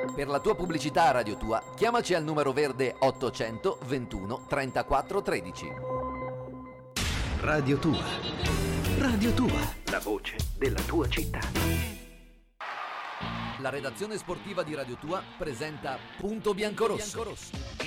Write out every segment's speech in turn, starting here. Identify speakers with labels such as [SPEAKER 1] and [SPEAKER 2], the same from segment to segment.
[SPEAKER 1] Per la tua pubblicità a Radio Tua, chiamaci al numero verde 800 21 34 13.
[SPEAKER 2] Radio Tua. Radio Tua. La voce della tua città.
[SPEAKER 1] La redazione sportiva di Radio Tua presenta Punto Biancorosso.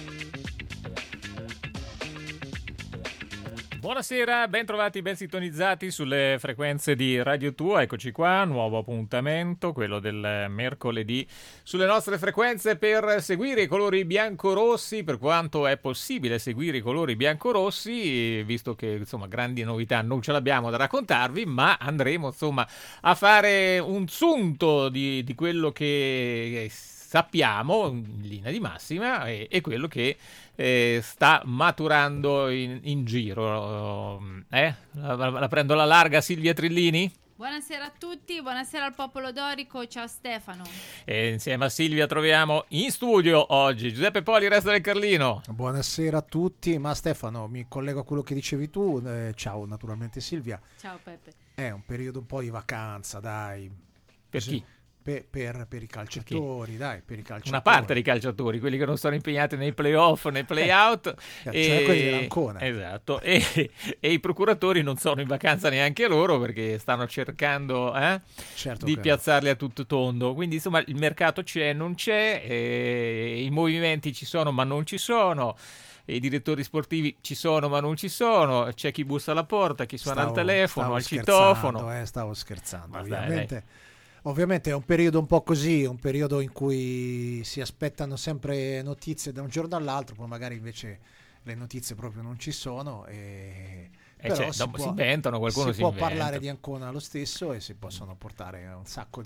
[SPEAKER 3] Buonasera, ben trovati, ben sintonizzati sulle frequenze di Radio Tua. Eccoci qua, nuovo appuntamento, quello del mercoledì, sulle nostre frequenze per seguire i colori biancorossi, per quanto è possibile seguire i colori biancorossi, visto che insomma grandi novità non ce l'abbiamo da raccontarvi, ma andremo insomma a fare un sunto di quello che sappiamo in linea di massima e quello che sta maturando in giro. La prendo alla larga, Silvia Trillini?
[SPEAKER 4] Buonasera a tutti, buonasera al popolo dorico, ciao Stefano.
[SPEAKER 3] E insieme a Silvia troviamo in studio oggi Giuseppe Poli, Resto del Carlino.
[SPEAKER 5] Buonasera a tutti, ma Stefano, mi collego a quello che dicevi tu, ciao naturalmente Silvia.
[SPEAKER 4] Ciao Peppe.
[SPEAKER 5] È un periodo un po' di vacanza, dai.
[SPEAKER 3] Per chi?
[SPEAKER 5] Per i calciatori, dai, per i calciatori.
[SPEAKER 3] Una parte dei calciatori, quelli che non sono impegnati nei playoff, nei playout.
[SPEAKER 5] Cioè quelli dell'Ancona.
[SPEAKER 3] Esatto, e i procuratori non sono in vacanza neanche loro perché stanno cercando di piazzarli a tutto tondo. Quindi insomma il mercato c'è, non c'è, i movimenti ci sono ma non ci sono. I direttori sportivi ci sono ma non ci sono, c'è chi bussa alla porta, chi suona al telefono, al citofono.
[SPEAKER 5] Stavo scherzando,
[SPEAKER 3] ovviamente.
[SPEAKER 5] Dai. Ovviamente è un periodo un po' così, un periodo in cui si aspettano sempre notizie da un giorno all'altro, poi magari invece le notizie proprio non ci sono però
[SPEAKER 3] si inventano, qualcuno si
[SPEAKER 5] può
[SPEAKER 3] inventa.
[SPEAKER 5] Parlare di Ancona lo stesso e si possono portare un sacco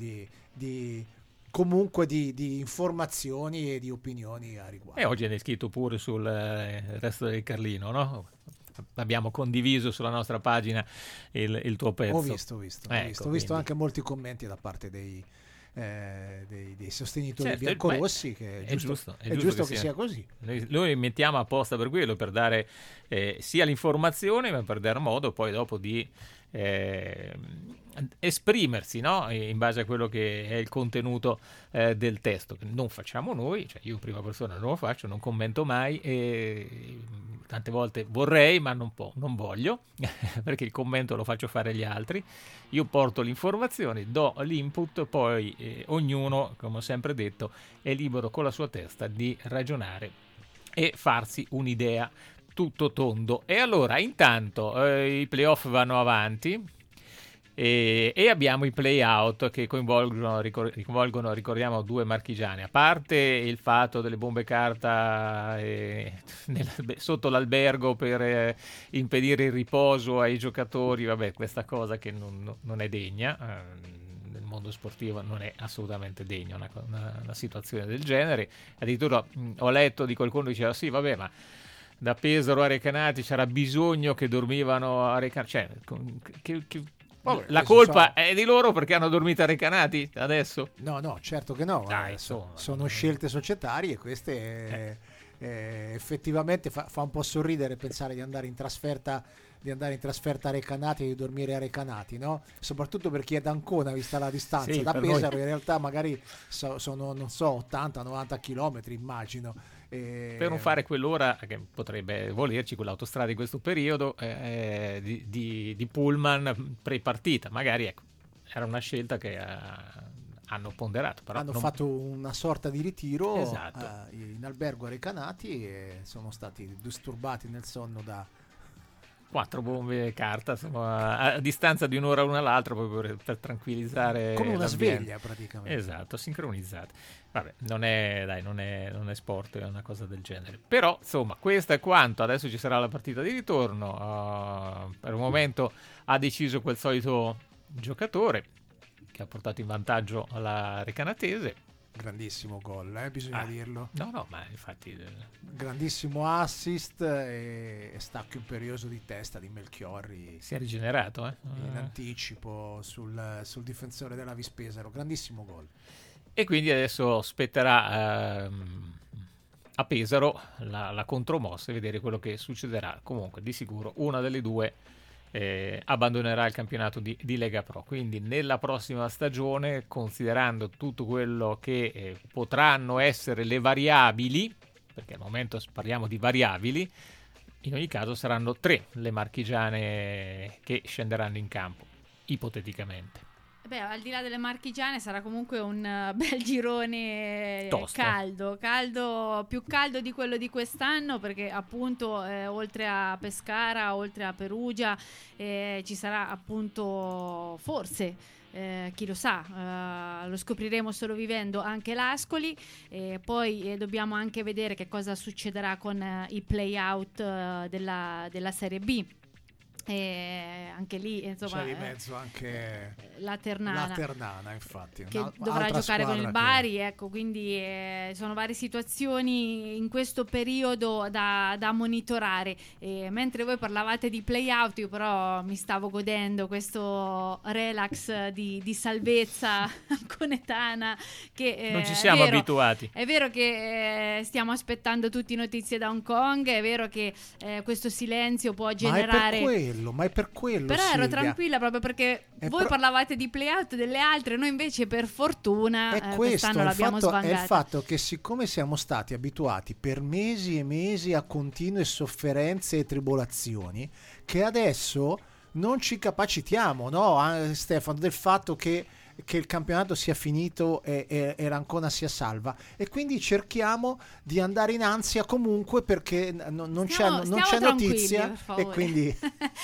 [SPEAKER 5] comunque di informazioni e di opinioni a riguardo.
[SPEAKER 3] E oggi è scritto pure sul Resto del Carlino, no? Abbiamo condiviso sulla nostra pagina il tuo pezzo.
[SPEAKER 5] Ho visto anche molti commenti da parte dei sostenitori biancorossi, che è giusto che sia così.
[SPEAKER 3] Noi mettiamo apposta per quello, per dare sia l'informazione, ma per dar modo poi dopo di esprimersi, no? In base a quello che è il contenuto del testo, che non facciamo noi, cioè io in prima persona non lo faccio, non commento mai e tante volte vorrei ma non voglio perché il commento lo faccio fare agli altri. Io porto l'informazione, do l'input, poi ognuno, come ho sempre detto, è libero con la sua testa di ragionare e farsi un'idea tutto tondo. E allora intanto i playoff vanno avanti e abbiamo i play-out che coinvolgono, ricordiamo, due marchigiani. A parte il fatto delle bombe carta sotto l'albergo per impedire il riposo ai giocatori, vabbè, questa cosa che non è degna, nel mondo sportivo non è assolutamente degna una situazione del genere. Addirittura ho letto di qualcuno che diceva sì, vabbè, ma da Pesaro a Recanati c'era bisogno che dormivano a Recanati, cioè la colpa è di loro perché hanno dormito a Recanati adesso?
[SPEAKER 5] No, certo che no.
[SPEAKER 3] Dai,
[SPEAKER 5] sono scelte societarie, queste effettivamente fa un po' sorridere pensare di andare in trasferta a Recanati e di dormire a Recanati, no? Soprattutto per chi è d'Ancona, vista la distanza.
[SPEAKER 3] Sì,
[SPEAKER 5] da Pesaro
[SPEAKER 3] noi.
[SPEAKER 5] In realtà magari sono, non so, 80-90 chilometri, immagino.
[SPEAKER 3] Per non fare quell'ora che potrebbe volerci quell'autostrada in questo periodo di pullman pre-partita, magari ecco, era una scelta che hanno ponderato. Però
[SPEAKER 5] hanno fatto una sorta di ritiro,
[SPEAKER 3] esatto,
[SPEAKER 5] in albergo a Recanati e sono stati disturbati nel sonno da
[SPEAKER 3] 4 bombe carta, insomma, a distanza di un'ora l'una all'altra, proprio per tranquillizzare
[SPEAKER 5] come una
[SPEAKER 3] l'ambiente.
[SPEAKER 5] sveglia praticamente.
[SPEAKER 3] Esatto, sincronizzate. Vabbè, non è sport, è una cosa del genere. Però, insomma, questo è quanto. Adesso ci sarà la partita di ritorno. Per un momento ha deciso quel solito giocatore che ha portato in vantaggio la Recanatese.
[SPEAKER 5] Grandissimo gol, bisogna dirlo.
[SPEAKER 3] No, ma infatti
[SPEAKER 5] grandissimo assist e stacco imperioso di testa di Melchiorri.
[SPEAKER 3] Si è rigenerato
[SPEAKER 5] in anticipo sul difensore della Vispesaro. Grandissimo gol.
[SPEAKER 3] E quindi adesso spetterà a Pesaro la contromossa e vedere quello che succederà. Comunque di sicuro una delle due abbandonerà il campionato di Lega Pro. Quindi nella prossima stagione, considerando tutto quello che potranno essere le variabili, perché al momento parliamo di variabili, in ogni caso saranno 3 le marchigiane che scenderanno in campo, ipoteticamente.
[SPEAKER 4] Beh, al di là delle marchigiane sarà comunque un bel girone
[SPEAKER 3] Tosto.
[SPEAKER 4] caldo, più caldo di quello di quest'anno, perché appunto oltre a Pescara, oltre a Perugia, ci sarà appunto forse, chi lo sa, lo scopriremo solo vivendo, anche l'Ascoli. Poi dobbiamo anche vedere che cosa succederà con i play-out della Serie B. Anche lì insomma
[SPEAKER 5] c'è di mezzo anche
[SPEAKER 4] la Ternana
[SPEAKER 5] infatti,
[SPEAKER 4] che dovrà giocare con il Bari, ecco, quindi sono varie situazioni in questo periodo da monitorare. Mentre voi parlavate di play-out, io però mi stavo godendo questo relax di salvezza conetana che
[SPEAKER 3] non ci siamo abituati.
[SPEAKER 4] È vero che stiamo aspettando tutti notizie da Hong Kong, è vero che questo silenzio può generare...
[SPEAKER 5] Ma è per quello,
[SPEAKER 4] però
[SPEAKER 5] Silvia.
[SPEAKER 4] ero tranquilla proprio perché voi parlavate di play-out delle altre, noi invece per fortuna quest'anno l'abbiamo svangato.
[SPEAKER 5] È il fatto che siccome siamo stati abituati per mesi e mesi a continue sofferenze e tribolazioni, che adesso non ci capacitiamo, no, Stefano, del fatto che il campionato sia finito e l'Ancona sia salva, e quindi cerchiamo di andare in ansia comunque perché non c'è notizia, e quindi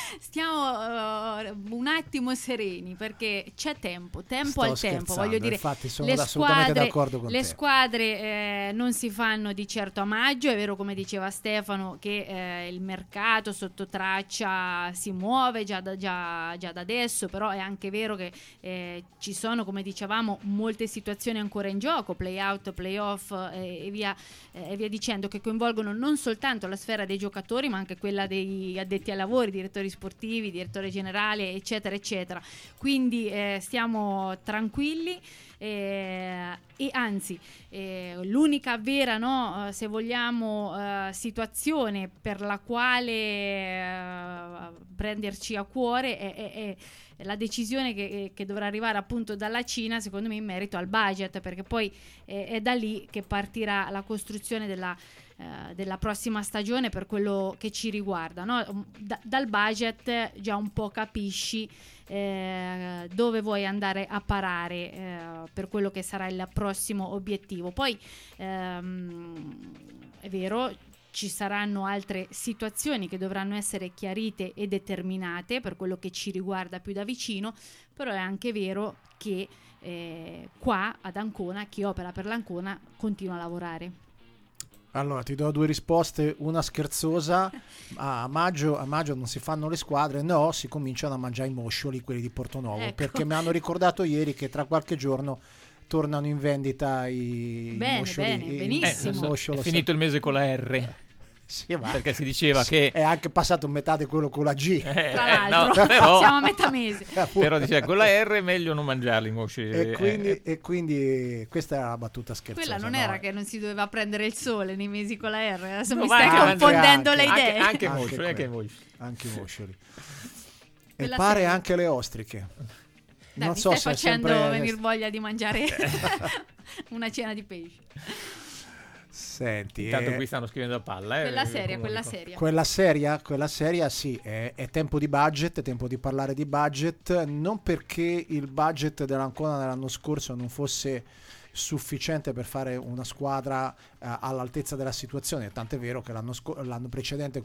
[SPEAKER 4] stiamo un attimo sereni perché c'è tempo al tempo, voglio dire.
[SPEAKER 5] Infatti sono assolutamente d'accordo con te.
[SPEAKER 4] Le squadre non si fanno di certo a maggio, è vero come diceva Stefano che il mercato sotto traccia si muove già da adesso, però è anche vero che ci sono, come dicevamo, molte situazioni ancora in gioco, play-out, play-off e via dicendo, che coinvolgono non soltanto la sfera dei giocatori ma anche quella dei addetti ai lavori, direttori sportivi, direttore generale, eccetera eccetera. Quindi stiamo tranquilli, e anzi l'unica vera, se vogliamo, situazione per la quale prenderci a cuore è la decisione che dovrà arrivare appunto dalla Cina, secondo me, in merito al budget, perché poi è da lì che partirà la costruzione della prossima stagione per quello che ci riguarda, no? Dal budget già un po' capisci dove vuoi andare a parare per quello che sarà il prossimo obiettivo. Poi è vero, ci saranno altre situazioni che dovranno essere chiarite e determinate per quello che ci riguarda più da vicino, però è anche vero che qua ad Ancona chi opera per l'Ancona continua a lavorare.
[SPEAKER 5] Allora ti do 2 risposte, una scherzosa: a maggio non si fanno le squadre, no, si cominciano a mangiare i moscioli, quelli di Portonovo, ecco. Perché mi hanno ricordato ieri che tra qualche giorno tornano in vendita i moscioli.
[SPEAKER 4] Benissimo.
[SPEAKER 3] È finito il mese con la R.
[SPEAKER 5] Sì,
[SPEAKER 3] perché si diceva che
[SPEAKER 5] è anche passato metà di quello con la G,
[SPEAKER 4] tra l'altro, no, però, siamo a metà mese.
[SPEAKER 3] Però diceva con la R è meglio non mangiarli i mosci,
[SPEAKER 5] e quindi questa era la battuta scherzosa.
[SPEAKER 4] Quella non era che non si doveva prendere il sole nei mesi con la R, adesso mi stai confondendo le idee.
[SPEAKER 3] Anche i
[SPEAKER 5] moscioli e pare anche le ostriche.
[SPEAKER 4] Dai,
[SPEAKER 5] non so
[SPEAKER 4] stai
[SPEAKER 5] se
[SPEAKER 4] facendo
[SPEAKER 5] sempre
[SPEAKER 4] venire voglia di mangiare una cena di pesce.
[SPEAKER 5] Senti,
[SPEAKER 3] intanto qui stanno scrivendo a palla,
[SPEAKER 4] quella seria
[SPEAKER 5] sì, è tempo di budget, è tempo di parlare di budget, non perché il budget dell'Ancona dell'anno scorso non fosse sufficiente per fare una squadra all'altezza della situazione, tant'è vero che l'anno precedente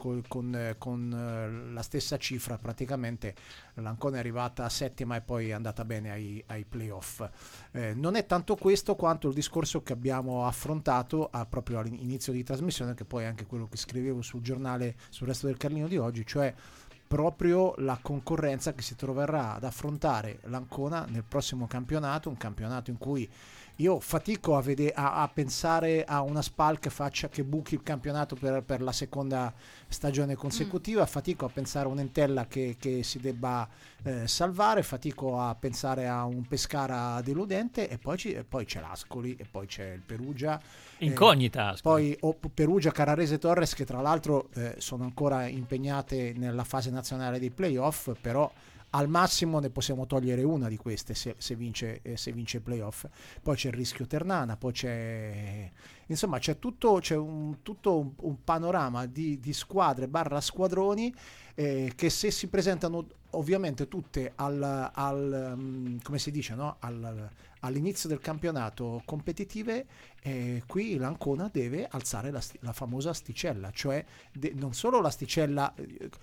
[SPEAKER 5] con la stessa cifra praticamente l'Ancona è arrivata a 7ª e poi è andata bene ai playoff. Non è tanto questo quanto il discorso che abbiamo affrontato proprio all'inizio di trasmissione, che poi è anche quello che scrivevo sul giornale, sul Resto del Carlino di oggi, cioè proprio la concorrenza che si troverà ad affrontare l'Ancona nel prossimo campionato, un campionato in cui io fatico a pensare a una SPAL che buchi il campionato per la seconda stagione consecutiva, fatico a pensare a un'Entella che si debba salvare, fatico a pensare a un Pescara deludente, e poi c'è l'Ascoli, e poi c'è il Perugia.
[SPEAKER 3] Incognita Ascoli.
[SPEAKER 5] Poi Perugia, Carrarese, Torres, che tra l'altro sono ancora impegnate nella fase nazionale dei playoff, però al massimo ne possiamo togliere una di queste se vince i playoff. Poi c'è il rischio Ternana, poi c'è tutto un panorama di squadre / squadroni che, se si presentano ovviamente tutte come si dice, no? All'inizio del campionato competitive, qui l'Ancona deve alzare la famosa asticella, cioè non solo l'asticella,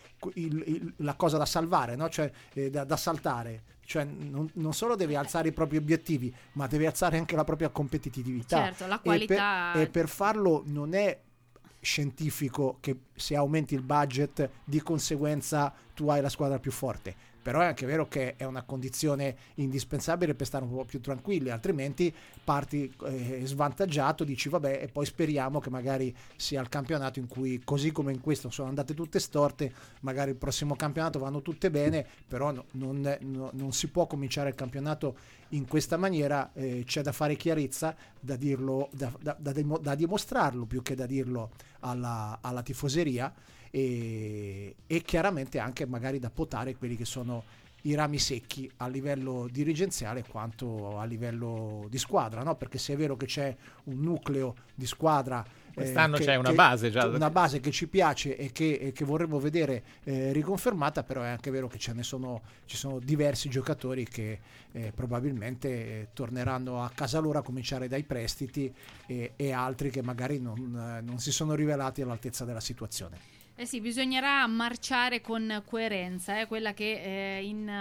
[SPEAKER 5] la cosa da salvare, no? Cioè da saltare, cioè non solo deve alzare i propri obiettivi, ma deve alzare anche la propria competitività.
[SPEAKER 4] Certo, la qualità.
[SPEAKER 5] E per farlo non è scientifico che se aumenti il budget di conseguenza tu hai la squadra più forte, però è anche vero che è una condizione indispensabile per stare un po' più tranquilli, altrimenti parti svantaggiato, dici vabbè, e poi speriamo che magari sia il campionato in cui, così come in questo sono andate tutte storte, magari il prossimo campionato vanno tutte bene, però non si può cominciare il campionato in questa maniera. C'è da fare chiarezza, da dirlo, da dimostrarlo più che da dirlo alla tifoseria, e chiaramente anche magari da potare quelli che sono i rami secchi a livello dirigenziale quanto a livello di squadra, no? Perché se è vero che c'è un nucleo di squadra,
[SPEAKER 3] quest'anno c'è una base già,
[SPEAKER 5] una base che ci piace e che vorremmo vedere riconfermata, però è anche vero che ci sono diversi giocatori che probabilmente torneranno a casa loro, a cominciare dai prestiti, e altri che magari non si sono rivelati all'altezza della situazione.
[SPEAKER 4] Eh sì, bisognerà marciare con coerenza, quella che in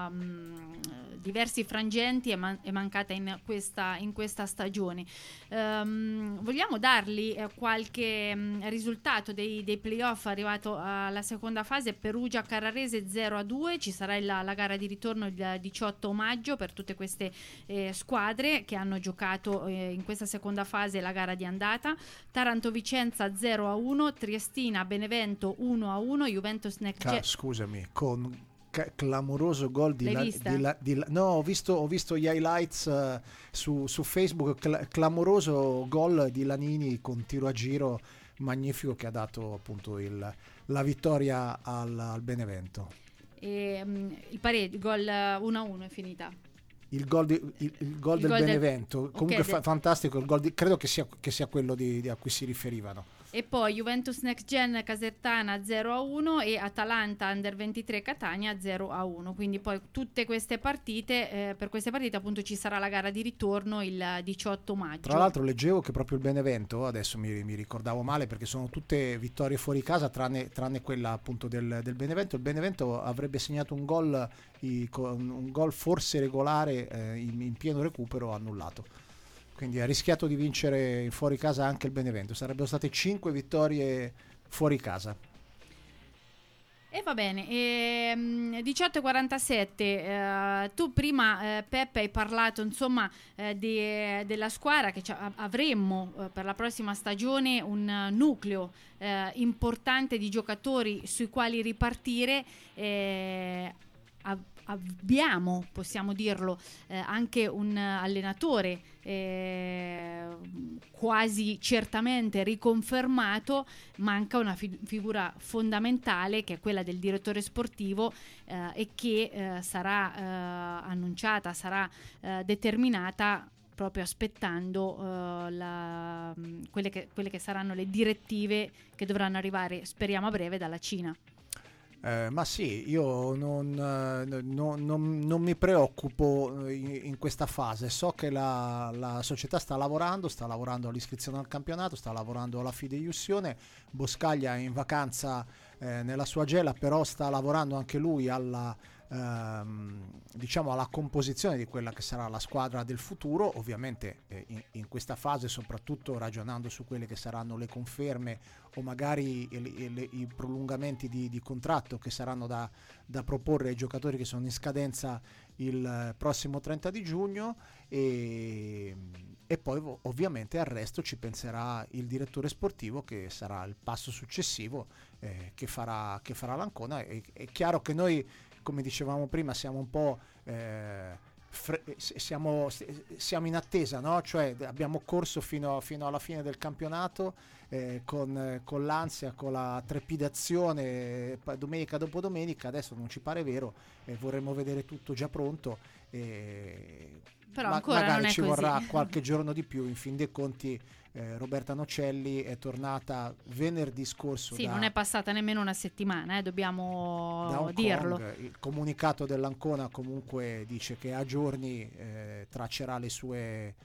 [SPEAKER 4] diversi frangenti è mancata in questa stagione. Vogliamo dargli qualche risultato dei playoff arrivato alla seconda fase? Perugia Carrarese 0-2, ci sarà la gara di ritorno il 18 maggio per tutte queste squadre che hanno giocato in questa seconda fase la gara di andata. Taranto Vicenza 0-1, Triestina Benevento 1-1, Juventus
[SPEAKER 5] scusami, con clamoroso gol no, ho visto gli highlights su Facebook, clamoroso gol di Lanini con tiro a giro magnifico che ha dato appunto la vittoria al Benevento.
[SPEAKER 4] Il pareggio, gol 1-1 è finita.
[SPEAKER 5] Il gol del Benevento, comunque fantastico il gol, credo che sia quello a cui si riferivano.
[SPEAKER 4] E poi Juventus Next Gen Casertana 0-1 e Atalanta Under 23 Catania 0-1. Quindi poi tutte queste partite, per queste partite appunto ci sarà la gara di ritorno il 18 maggio.
[SPEAKER 5] Tra l'altro leggevo che proprio il Benevento, adesso mi ricordavo male perché sono tutte vittorie fuori casa tranne quella appunto del Benevento. Il Benevento avrebbe segnato un gol forse regolare in pieno recupero, annullato. Quindi ha rischiato di vincere fuori casa anche il Benevento. Sarebbero state 5 vittorie fuori casa.
[SPEAKER 4] E va bene, 18:47, tu prima Peppe hai parlato insomma della squadra che avremmo per la prossima stagione un nucleo importante di giocatori sui quali ripartire. Abbiamo, possiamo dirlo, anche un allenatore quasi certamente riconfermato. Manca una figura fondamentale che è quella del direttore sportivo e che sarà annunciata, sarà determinata proprio aspettando quelle che saranno le direttive che dovranno arrivare, speriamo a breve, dalla Cina.
[SPEAKER 5] Ma sì, io non mi preoccupo in questa fase. So che la società sta lavorando all'iscrizione al campionato, sta lavorando alla fideiussione. Boscaglia è in vacanza nella sua gela, però sta lavorando anche lui alla diciamo alla composizione di quella che sarà la squadra del futuro. Ovviamente in questa fase, soprattutto ragionando su quelle che saranno le conferme o magari i prolungamenti di contratto che saranno da proporre ai giocatori che sono in scadenza il prossimo 30 di giugno, e poi ovviamente al resto ci penserà il direttore sportivo, che sarà il passo successivo che farà l'Ancona. È chiaro che noi, come dicevamo prima, siamo un po' siamo in attesa, no? Cioè abbiamo corso fino alla fine del campionato con l'ansia, con la trepidazione, domenica dopo domenica. Adesso non ci pare vero, vorremmo vedere tutto già pronto,
[SPEAKER 4] però ancora
[SPEAKER 5] magari
[SPEAKER 4] non è
[SPEAKER 5] ci
[SPEAKER 4] così.
[SPEAKER 5] vorrà qualche giorno di più. In fin dei conti Roberta Nocelli è tornata venerdì scorso.
[SPEAKER 4] Sì, non è passata nemmeno una settimana, dobbiamo
[SPEAKER 5] da Hong
[SPEAKER 4] dirlo.
[SPEAKER 5] Kong. Il comunicato dell'Ancona comunque dice che a giorni traccerà le sue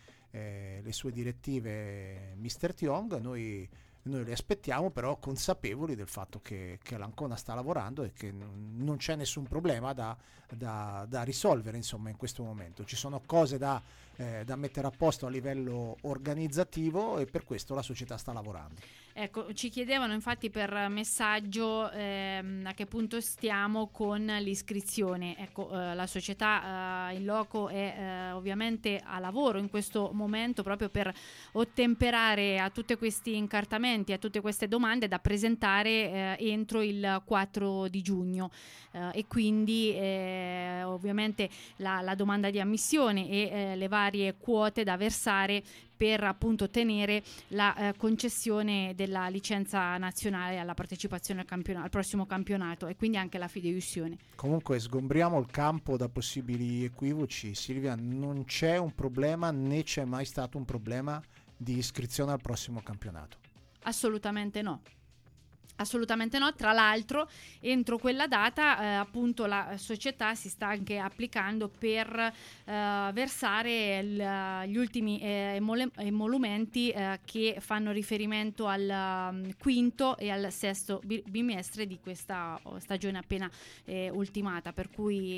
[SPEAKER 5] direttive Mr. Tiong. Noi le aspettiamo, però consapevoli del fatto che l'Ancona sta lavorando e che non c'è nessun problema da risolvere, insomma, in questo momento. Ci sono cose da mettere a posto a livello organizzativo, e per questo la società sta lavorando.
[SPEAKER 4] Ecco, ci chiedevano infatti per messaggio a che punto stiamo con l'iscrizione. Ecco, la società in loco è ovviamente a lavoro in questo momento, proprio per ottemperare a tutti questi incartamenti, a tutte queste domande da presentare entro il 4 di giugno, e quindi ovviamente la domanda di ammissione e le varie quote da versare per appunto ottenere la concessione della licenza nazionale alla partecipazione al prossimo campionato, e quindi anche la fideiussione.
[SPEAKER 5] Comunque sgombriamo il campo da possibili equivoci. Silvia, non c'è un problema, né c'è mai stato un problema di iscrizione al prossimo campionato.
[SPEAKER 4] Assolutamente no. Assolutamente no, tra l'altro entro quella data appunto la società si sta anche applicando per versare gli ultimi emolumenti che fanno riferimento al quinto e al sesto bimestre di questa stagione appena ultimata, per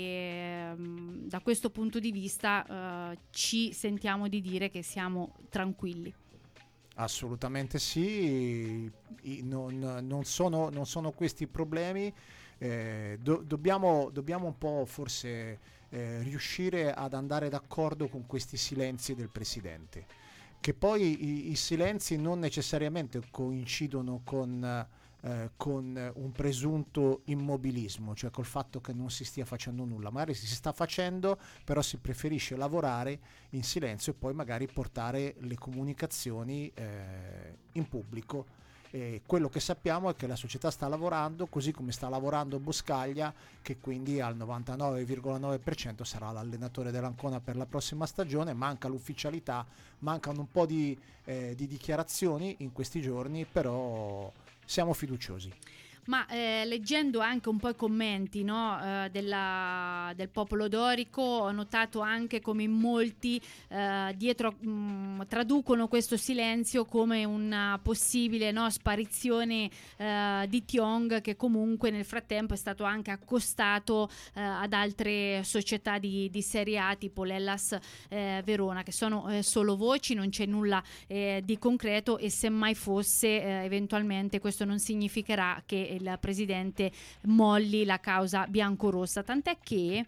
[SPEAKER 4] cui da questo punto di vista ci sentiamo di dire che siamo tranquilli.
[SPEAKER 5] Assolutamente sì, non sono questi problemi. Dobbiamo un po' forse riuscire ad andare d'accordo con questi silenzi del presidente, che poi i silenzi non necessariamente coincidono con un presunto immobilismo, cioè col fatto che non si stia facendo nulla. Magari si sta facendo, però si preferisce lavorare in silenzio e poi magari portare le comunicazioni in pubblico. Quello che sappiamo è che la società sta lavorando, così come sta lavorando Boscaglia, che quindi al 99,9% sarà l'allenatore dell'Ancona per la prossima stagione. Manca l'ufficialità, mancano un po' di dichiarazioni in questi giorni, però siamo fiduciosi.
[SPEAKER 4] Ma leggendo anche un po' i commenti, no, del popolo dorico, ho notato anche come in molti dietro traducono questo silenzio come una possibile, no, sparizione di Tiong, che comunque nel frattempo è stato anche accostato ad altre società di Serie A tipo l'Hellas Verona, che sono solo voci, non c'è nulla di concreto, e se mai fosse eventualmente questo non significherà che il presidente molli la causa biancorossa, tant'è che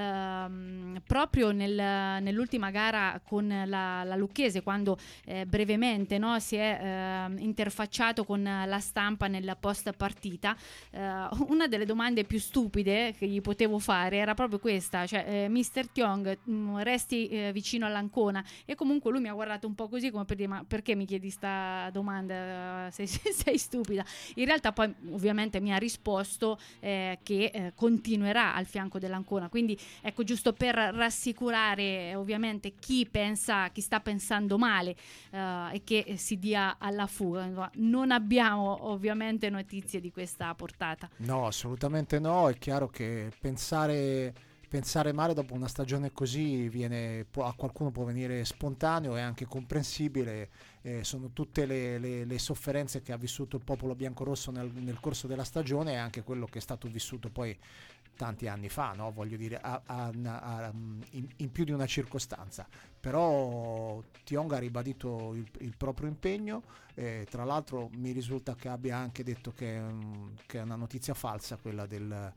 [SPEAKER 4] proprio nell'ultima gara con la Lucchese, quando brevemente, no, si è interfacciato con la stampa nel post partita, una delle domande più stupide che gli potevo fare era proprio questa, cioè Mr. Tiong, resti vicino all'Ancona? E comunque lui mi ha guardato un po' così come per dire: ma perché mi chiedi sta domanda, sei stupida? In realtà poi ovviamente mi ha risposto che continuerà al fianco dell'Ancona, quindi ecco, giusto per rassicurare ovviamente chi sta pensando male e che si dia alla fuga. Non abbiamo ovviamente notizie di questa portata.
[SPEAKER 5] No, assolutamente no. È chiaro che pensare male dopo una stagione così a qualcuno può venire spontaneo, è anche comprensibile. Sono tutte le sofferenze che ha vissuto il popolo biancorosso nel corso della stagione, e anche quello che è stato vissuto poi tanti anni fa, no? Voglio dire, in più di una circostanza. Però Tionga ha ribadito il proprio impegno, tra l'altro mi risulta che abbia anche detto che è una notizia falsa quella del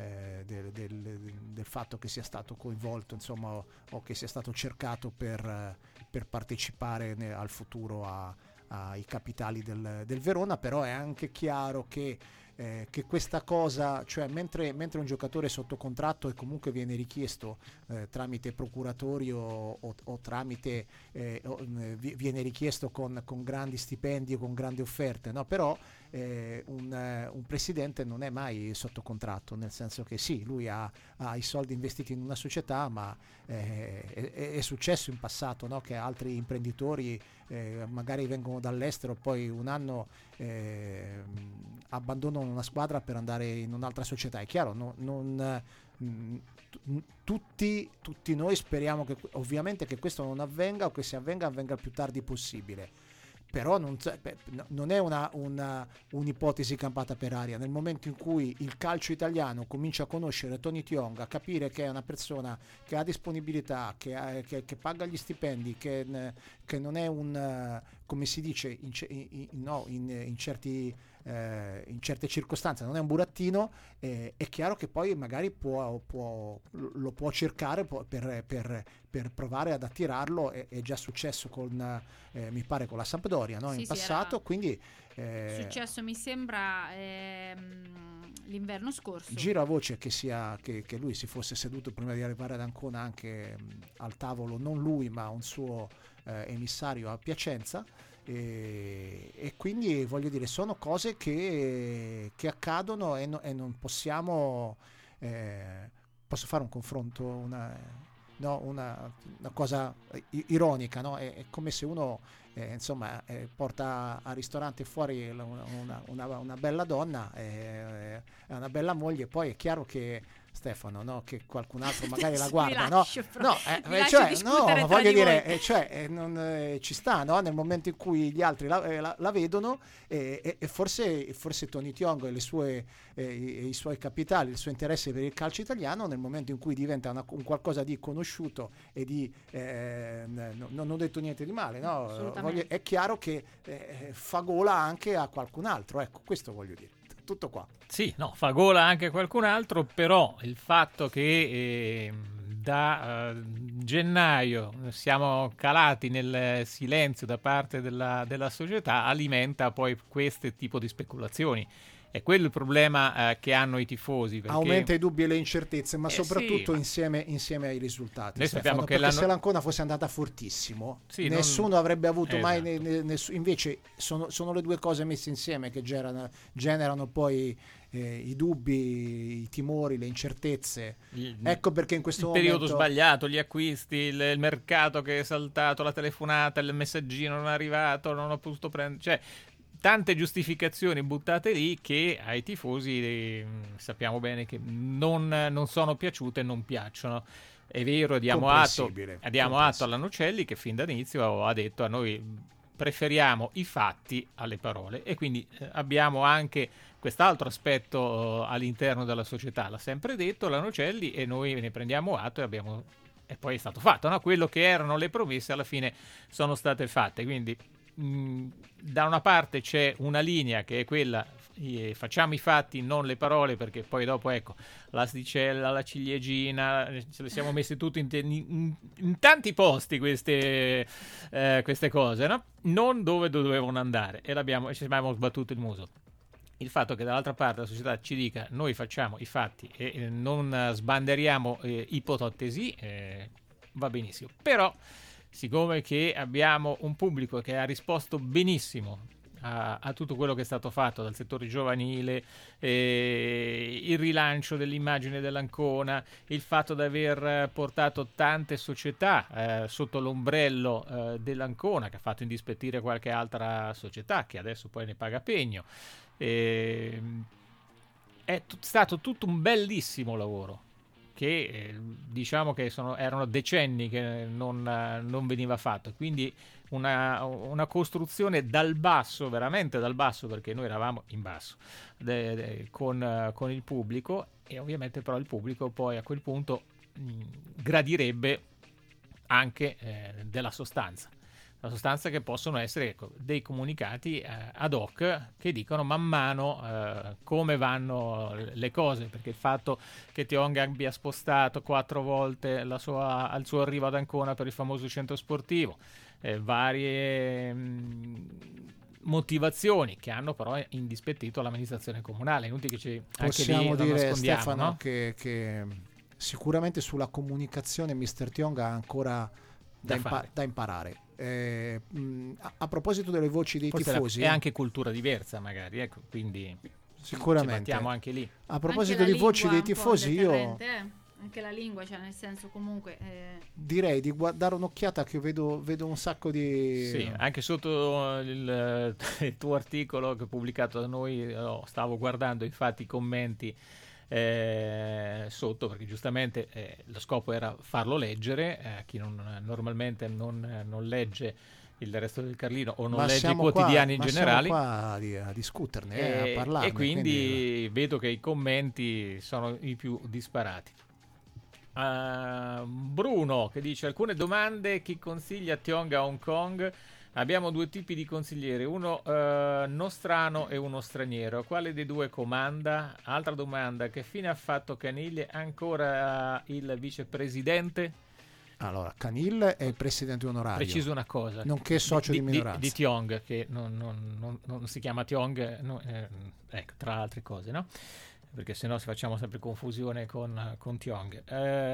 [SPEAKER 5] fatto che sia stato coinvolto, insomma, o che sia stato cercato per partecipare al futuro ai capitali del Verona. Però è anche chiaro che questa cosa, cioè mentre un giocatore è sotto contratto e comunque viene richiesto tramite procuratori o tramite viene richiesto con grandi stipendi o con grandi offerte, no? Però un presidente non è mai sotto contratto, nel senso che sì, lui ha i soldi investiti in una società, ma è successo in passato, no? Che altri imprenditori magari vengono dall'estero, poi un anno abbandonano una squadra per andare in un'altra società. È chiaro, tutti noi speriamo che ovviamente che questo non avvenga, o che se avvenga il più tardi possibile. Però non è un'ipotesi campata per aria. Nel momento in cui il calcio italiano comincia a conoscere Tony Tionga, capire che è una persona che ha disponibilità, che paga gli stipendi, che non è come si dice in certe circostanze non è un burattino, è chiaro che poi magari lo può cercare per provare ad attirarlo. È già successo mi pare con la Sampdoria, no? In passato, quindi
[SPEAKER 4] successo mi sembra l'inverno scorso.
[SPEAKER 5] Gira voce che lui si fosse seduto prima di arrivare ad Ancona anche al tavolo, non lui ma un suo emissario a Piacenza. E quindi voglio dire, sono cose che accadono e non possiamo. Posso fare un confronto, una cosa ironica, no? È come se uno porta al ristorante fuori una bella donna, una bella moglie, poi è chiaro che Stefano, no? Che qualcun altro magari la guarda, no? Ma voglio dire, ci sta, no? Nel momento in cui gli altri la vedono, e forse Tony Tionga e i suoi capitali, il suo interesse per il calcio italiano, nel momento in cui diventa un qualcosa di conosciuto e di non ho detto niente di male, no? È chiaro che fa gola anche a qualcun altro, ecco, questo voglio dire. Tutto qua.
[SPEAKER 3] Sì, no, fa gola anche qualcun altro, però il fatto che da gennaio siamo calati nel silenzio da parte della società alimenta poi questo tipo di speculazioni. È quello il problema che hanno i tifosi. Perché
[SPEAKER 5] aumenta i dubbi e le incertezze, ma soprattutto insieme ai risultati.
[SPEAKER 3] Noi sappiamo che
[SPEAKER 5] se l'Ancona fosse andata fortissimo, nessuno avrebbe avuto mai. Invece sono le due cose messe insieme che generano poi i dubbi, i timori, le incertezze. Ecco perché in questo momento. Il
[SPEAKER 3] periodo sbagliato, gli acquisti, il mercato che è saltato, la telefonata, il messaggino non è arrivato, non ho potuto prendere. Cioè, tante giustificazioni buttate lì che ai tifosi sappiamo bene che non sono piaciute e non piacciono. È vero, diamo atto alla Nocelli che fin dall'inizio ha detto: a noi preferiamo i fatti alle parole, e quindi abbiamo anche quest'altro aspetto all'interno della società. L'ha sempre detto la Nocelli e noi ne prendiamo atto e poi è stato fatto, no? Quello che erano le promesse alla fine sono state fatte, quindi da una parte c'è una linea che è quella facciamo i fatti, non le parole, perché poi dopo l'asticella, la ciliegina, ce le siamo messe tutte in tanti posti queste cose, no? Non dove dovevano andare, e ci abbiamo sbattuto il muso. Il fatto che dall'altra parte la società ci dica noi facciamo i fatti e non sbanderiamo ipotesi, va benissimo, però siccome che abbiamo un pubblico che ha risposto benissimo a tutto quello che è stato fatto dal settore giovanile, il rilancio dell'immagine dell'Ancona, il fatto di aver portato tante società sotto l'ombrello dell'Ancona, che ha fatto indispettire qualche altra società che adesso poi ne paga pegno, è stato tutto un bellissimo lavoro che diciamo che erano decenni che non veniva fatto, quindi una costruzione dal basso, veramente dal basso, perché noi eravamo in basso con il pubblico, e ovviamente però il pubblico poi a quel punto gradirebbe anche della sostanza. La sostanza che possono essere dei comunicati ad hoc che dicono man mano come vanno le cose, perché il fatto che Tionga abbia spostato 4 volte al suo arrivo ad Ancona per il famoso centro sportivo, varie motivazioni che hanno però indispettito l'amministrazione comunale. Inutile che
[SPEAKER 5] possiamo
[SPEAKER 3] dire,
[SPEAKER 5] dire,
[SPEAKER 3] nascondiamo,
[SPEAKER 5] Stefano,
[SPEAKER 3] no?
[SPEAKER 5] che sicuramente sulla comunicazione Mister Tionga ha ancora da imparare. A proposito delle voci dei
[SPEAKER 3] Forse
[SPEAKER 5] tifosi,
[SPEAKER 3] è anche cultura diversa magari, ecco, quindi
[SPEAKER 5] sicuramente
[SPEAKER 3] ci battiamo anche lì.
[SPEAKER 5] a proposito di voci dei tifosi, io
[SPEAKER 4] anche la lingua, cioè nel senso comunque
[SPEAKER 5] direi di guardare un'occhiata, che vedo un sacco di...
[SPEAKER 3] Sì, anche sotto il tuo articolo che ho pubblicato da noi, stavo guardando infatti i commenti sotto, perché giustamente lo scopo era farlo leggere a chi normalmente non legge il Resto del Carlino o non legge i quotidiani in generale.
[SPEAKER 5] Siamo qua a discuterne, a parlarne,
[SPEAKER 3] e quindi vedo che i commenti sono i più disparati. Bruno che dice: alcune domande, chi consiglia Tionga a Hong Kong? Abbiamo 2 tipi di consiglieri, uno nostrano e uno straniero. Quale dei 2 comanda? Altra domanda: che fine ha fatto Caniglia? Ancora il vicepresidente?
[SPEAKER 5] Allora, Canil è il presidente onorario.
[SPEAKER 3] Preciso una cosa:
[SPEAKER 5] nonché socio di minoranza
[SPEAKER 3] di Tiong, che non si chiama Tiong, ecco, tra altre cose, no? Perché sennò facciamo sempre confusione con Tiong.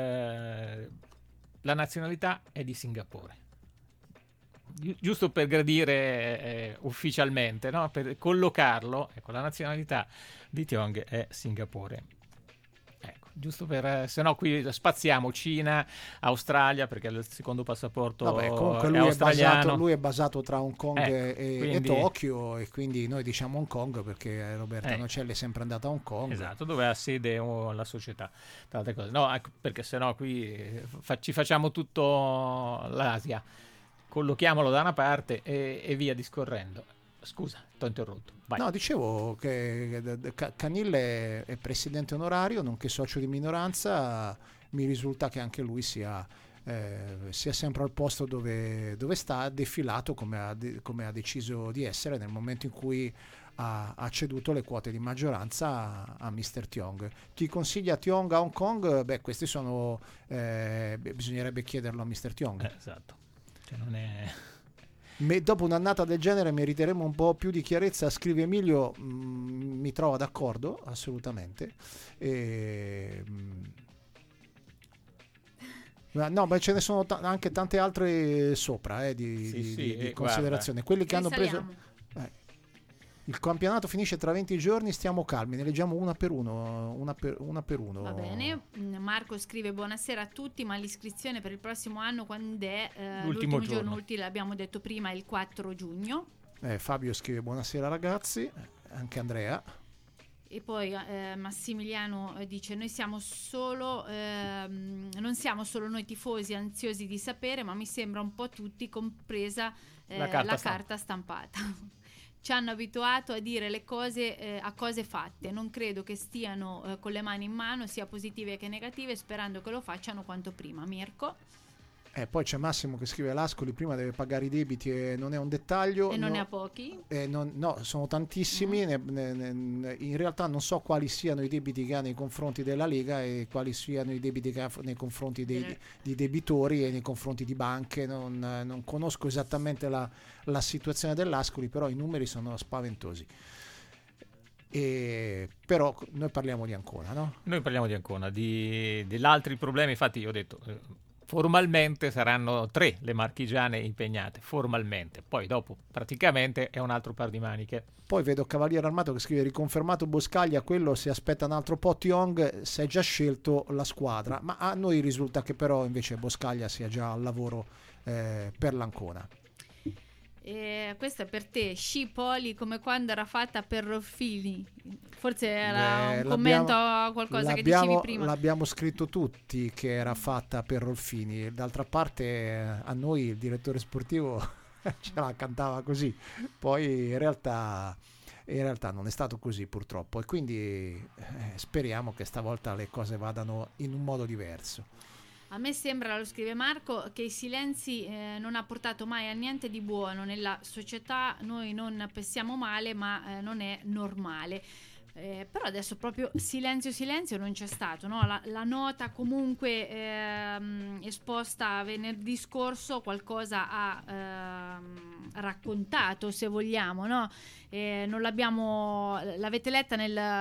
[SPEAKER 3] La nazionalità è di Singapore. Giusto per gradire ufficialmente, no? Per collocarlo, ecco, la nazionalità di Tiong è Singapore. Ecco, giusto per, se no qui spaziamo Cina, Australia, perché il secondo passaporto
[SPEAKER 5] comunque
[SPEAKER 3] è australiano.
[SPEAKER 5] Lui è basato tra Hong Kong
[SPEAKER 3] quindi...
[SPEAKER 5] e Tokyo, e quindi noi diciamo Hong Kong perché Roberta Nocelli è sempre andata a Hong Kong.
[SPEAKER 3] Esatto, dove ha sede la società, tra altre cose. No, perché se no qui ci facciamo tutto l'Asia. Collochiamolo da una parte e via discorrendo. Scusa, ti ho interrotto. Vai.
[SPEAKER 5] No, dicevo che Canil è presidente onorario, nonché socio di minoranza. Mi risulta che anche lui sia sempre al posto dove sta, ha defilato come ha deciso di essere nel momento in cui ha ceduto le quote di maggioranza a Mr. Tiong. Chi consiglia Tiong a Hong Kong? Beh, questi sono bisognerebbe chiederlo a Mr. Tiong.
[SPEAKER 3] Esatto. Cioè non è...
[SPEAKER 5] Dopo un'annata del genere meriteremo un po' più di chiarezza, scrive Emilio. Mi trova d'accordo assolutamente. No, beh, ce ne sono anche tante altre sopra di considerazione. Quelli che hanno preso il campionato finisce tra 20 giorni, stiamo calmi, ne leggiamo una per uno.
[SPEAKER 4] Va bene. Marco scrive: buonasera a tutti, ma l'iscrizione per il prossimo anno quando è? L'ultimo giorno utile, l'abbiamo detto prima, il 4 giugno.
[SPEAKER 5] Fabio scrive: buonasera ragazzi, anche Andrea.
[SPEAKER 4] E poi Massimiliano dice: noi siamo non siamo solo noi tifosi ansiosi di sapere, ma mi sembra un po' tutti, compresa la carta stampata. Ci hanno abituato a dire le cose a cose fatte. Non credo che stiano con le mani in mano, sia positive che negative, sperando che lo facciano quanto prima. Mirko.
[SPEAKER 5] Poi c'è Massimo che scrive: l'Ascoli prima deve pagare i debiti e non è un dettaglio.
[SPEAKER 4] E non ne ha pochi?
[SPEAKER 5] No, sono tantissimi. In realtà non so quali siano i debiti che ha nei confronti della Lega e quali siano i debiti che ha nei confronti di debitori e nei confronti di banche. Non conosco esattamente la situazione dell'Ascoli, però i numeri sono spaventosi. Però noi parliamo di Ancona, no?
[SPEAKER 3] Noi parliamo di Ancona, degli altri problemi. Infatti io ho detto... formalmente saranno 3 le marchigiane impegnate, formalmente, poi dopo praticamente è un altro par di maniche.
[SPEAKER 5] Poi vedo Cavaliere Armato che scrive: riconfermato Boscaglia, quello si aspetta un altro po'. Tiong si è già scelto la squadra, ma a noi risulta che però invece Boscaglia sia già al lavoro per l'Ancona.
[SPEAKER 4] Questo è per te, Scipoli, come quando era fatta per Roffini. Forse era un commento a qualcosa che dicevi prima.
[SPEAKER 5] L'abbiamo scritto tutti che era fatta per Rolfini. D'altra parte a noi il direttore sportivo ce la cantava così, poi in realtà non è stato così purtroppo, e quindi speriamo che stavolta le cose vadano in un modo diverso.
[SPEAKER 4] A me sembra, lo scrive Marco, che i silenzi non ha portato mai a niente di buono nella società. Noi non pensiamo male, ma non è normale. Però adesso proprio silenzio non c'è stato, no? La nota comunque esposta venerdì scorso qualcosa ha raccontato, se vogliamo, no? Non l'avete letta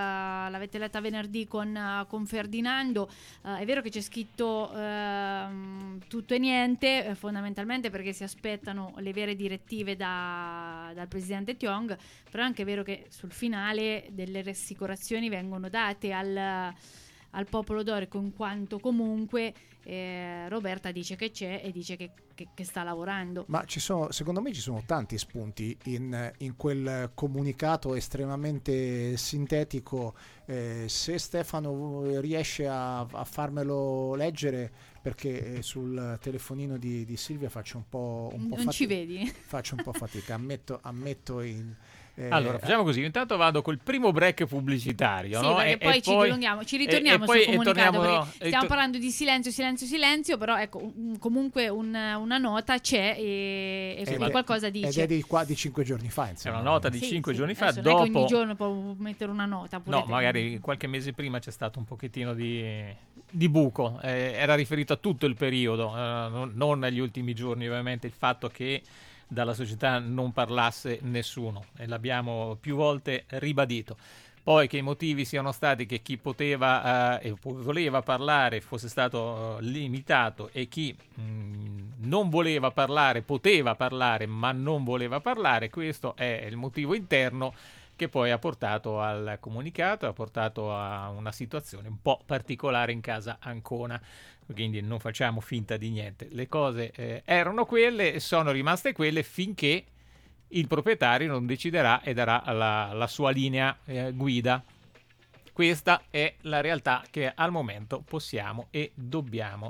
[SPEAKER 4] venerdì con Ferdinando. È vero che c'è scritto tutto e niente, fondamentalmente perché si aspettano le vere direttive dal presidente Tiong, però è anche vero che sul finale delle rassicurazioni vengono date al popolo dorico, in quanto comunque Roberta dice che c'è e dice che sta lavorando.
[SPEAKER 5] Ma secondo me ci sono tanti spunti in quel comunicato estremamente sintetico. Se Stefano riesce a farmelo leggere, perché sul telefonino di Silvia faccio un po'
[SPEAKER 4] non ci vedi?
[SPEAKER 5] Faccio un po' fatica, ammetto in...
[SPEAKER 3] Allora, facciamo così, intanto vado col primo break pubblicitario,
[SPEAKER 4] sì,
[SPEAKER 3] no?
[SPEAKER 4] Perché poi ci ritorniamo sul comunicato, stiamo parlando di silenzio, però ecco, comunque una nota c'è e qualcosa dice.
[SPEAKER 5] Ed è di 5 giorni fa, insomma.
[SPEAKER 3] È una nota di 5 giorni fa,
[SPEAKER 4] dopo...
[SPEAKER 3] dopo...
[SPEAKER 4] Non è che ogni giorno può mettere una nota.
[SPEAKER 3] No, magari qualche mese prima c'è stato un pochettino di buco, era riferito a tutto il periodo, non agli ultimi giorni, ovviamente, il fatto che dalla società non parlasse nessuno, e l'abbiamo più volte ribadito. Poi che i motivi siano stati che chi poteva e voleva parlare fosse stato limitato, e chi non voleva parlare poteva parlare ma non voleva parlare, questo è il motivo interno che poi ha portato al comunicato, ha portato a una situazione un po' particolare in casa Ancona. Quindi non facciamo finta di niente, le cose erano quelle e sono rimaste quelle finché il proprietario non deciderà e darà la sua linea guida. Questa è la realtà che al momento possiamo e dobbiamo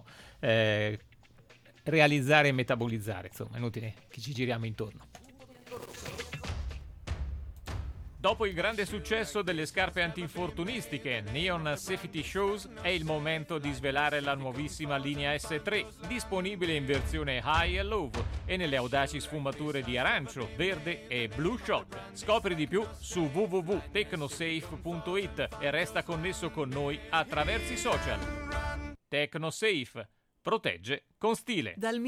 [SPEAKER 3] realizzare e metabolizzare. Insomma, è inutile che ci giriamo intorno. Dopo il grande successo delle scarpe antinfortunistiche Neon Safety Shoes, è il momento di svelare la nuovissima linea S3, disponibile in versione High e Low e nelle audaci sfumature di arancio, verde e blue shock. Scopri di più su www.tecnosafe.it e resta connesso con noi attraverso i social. Tecnosafe. Protegge con stile.
[SPEAKER 6] Dal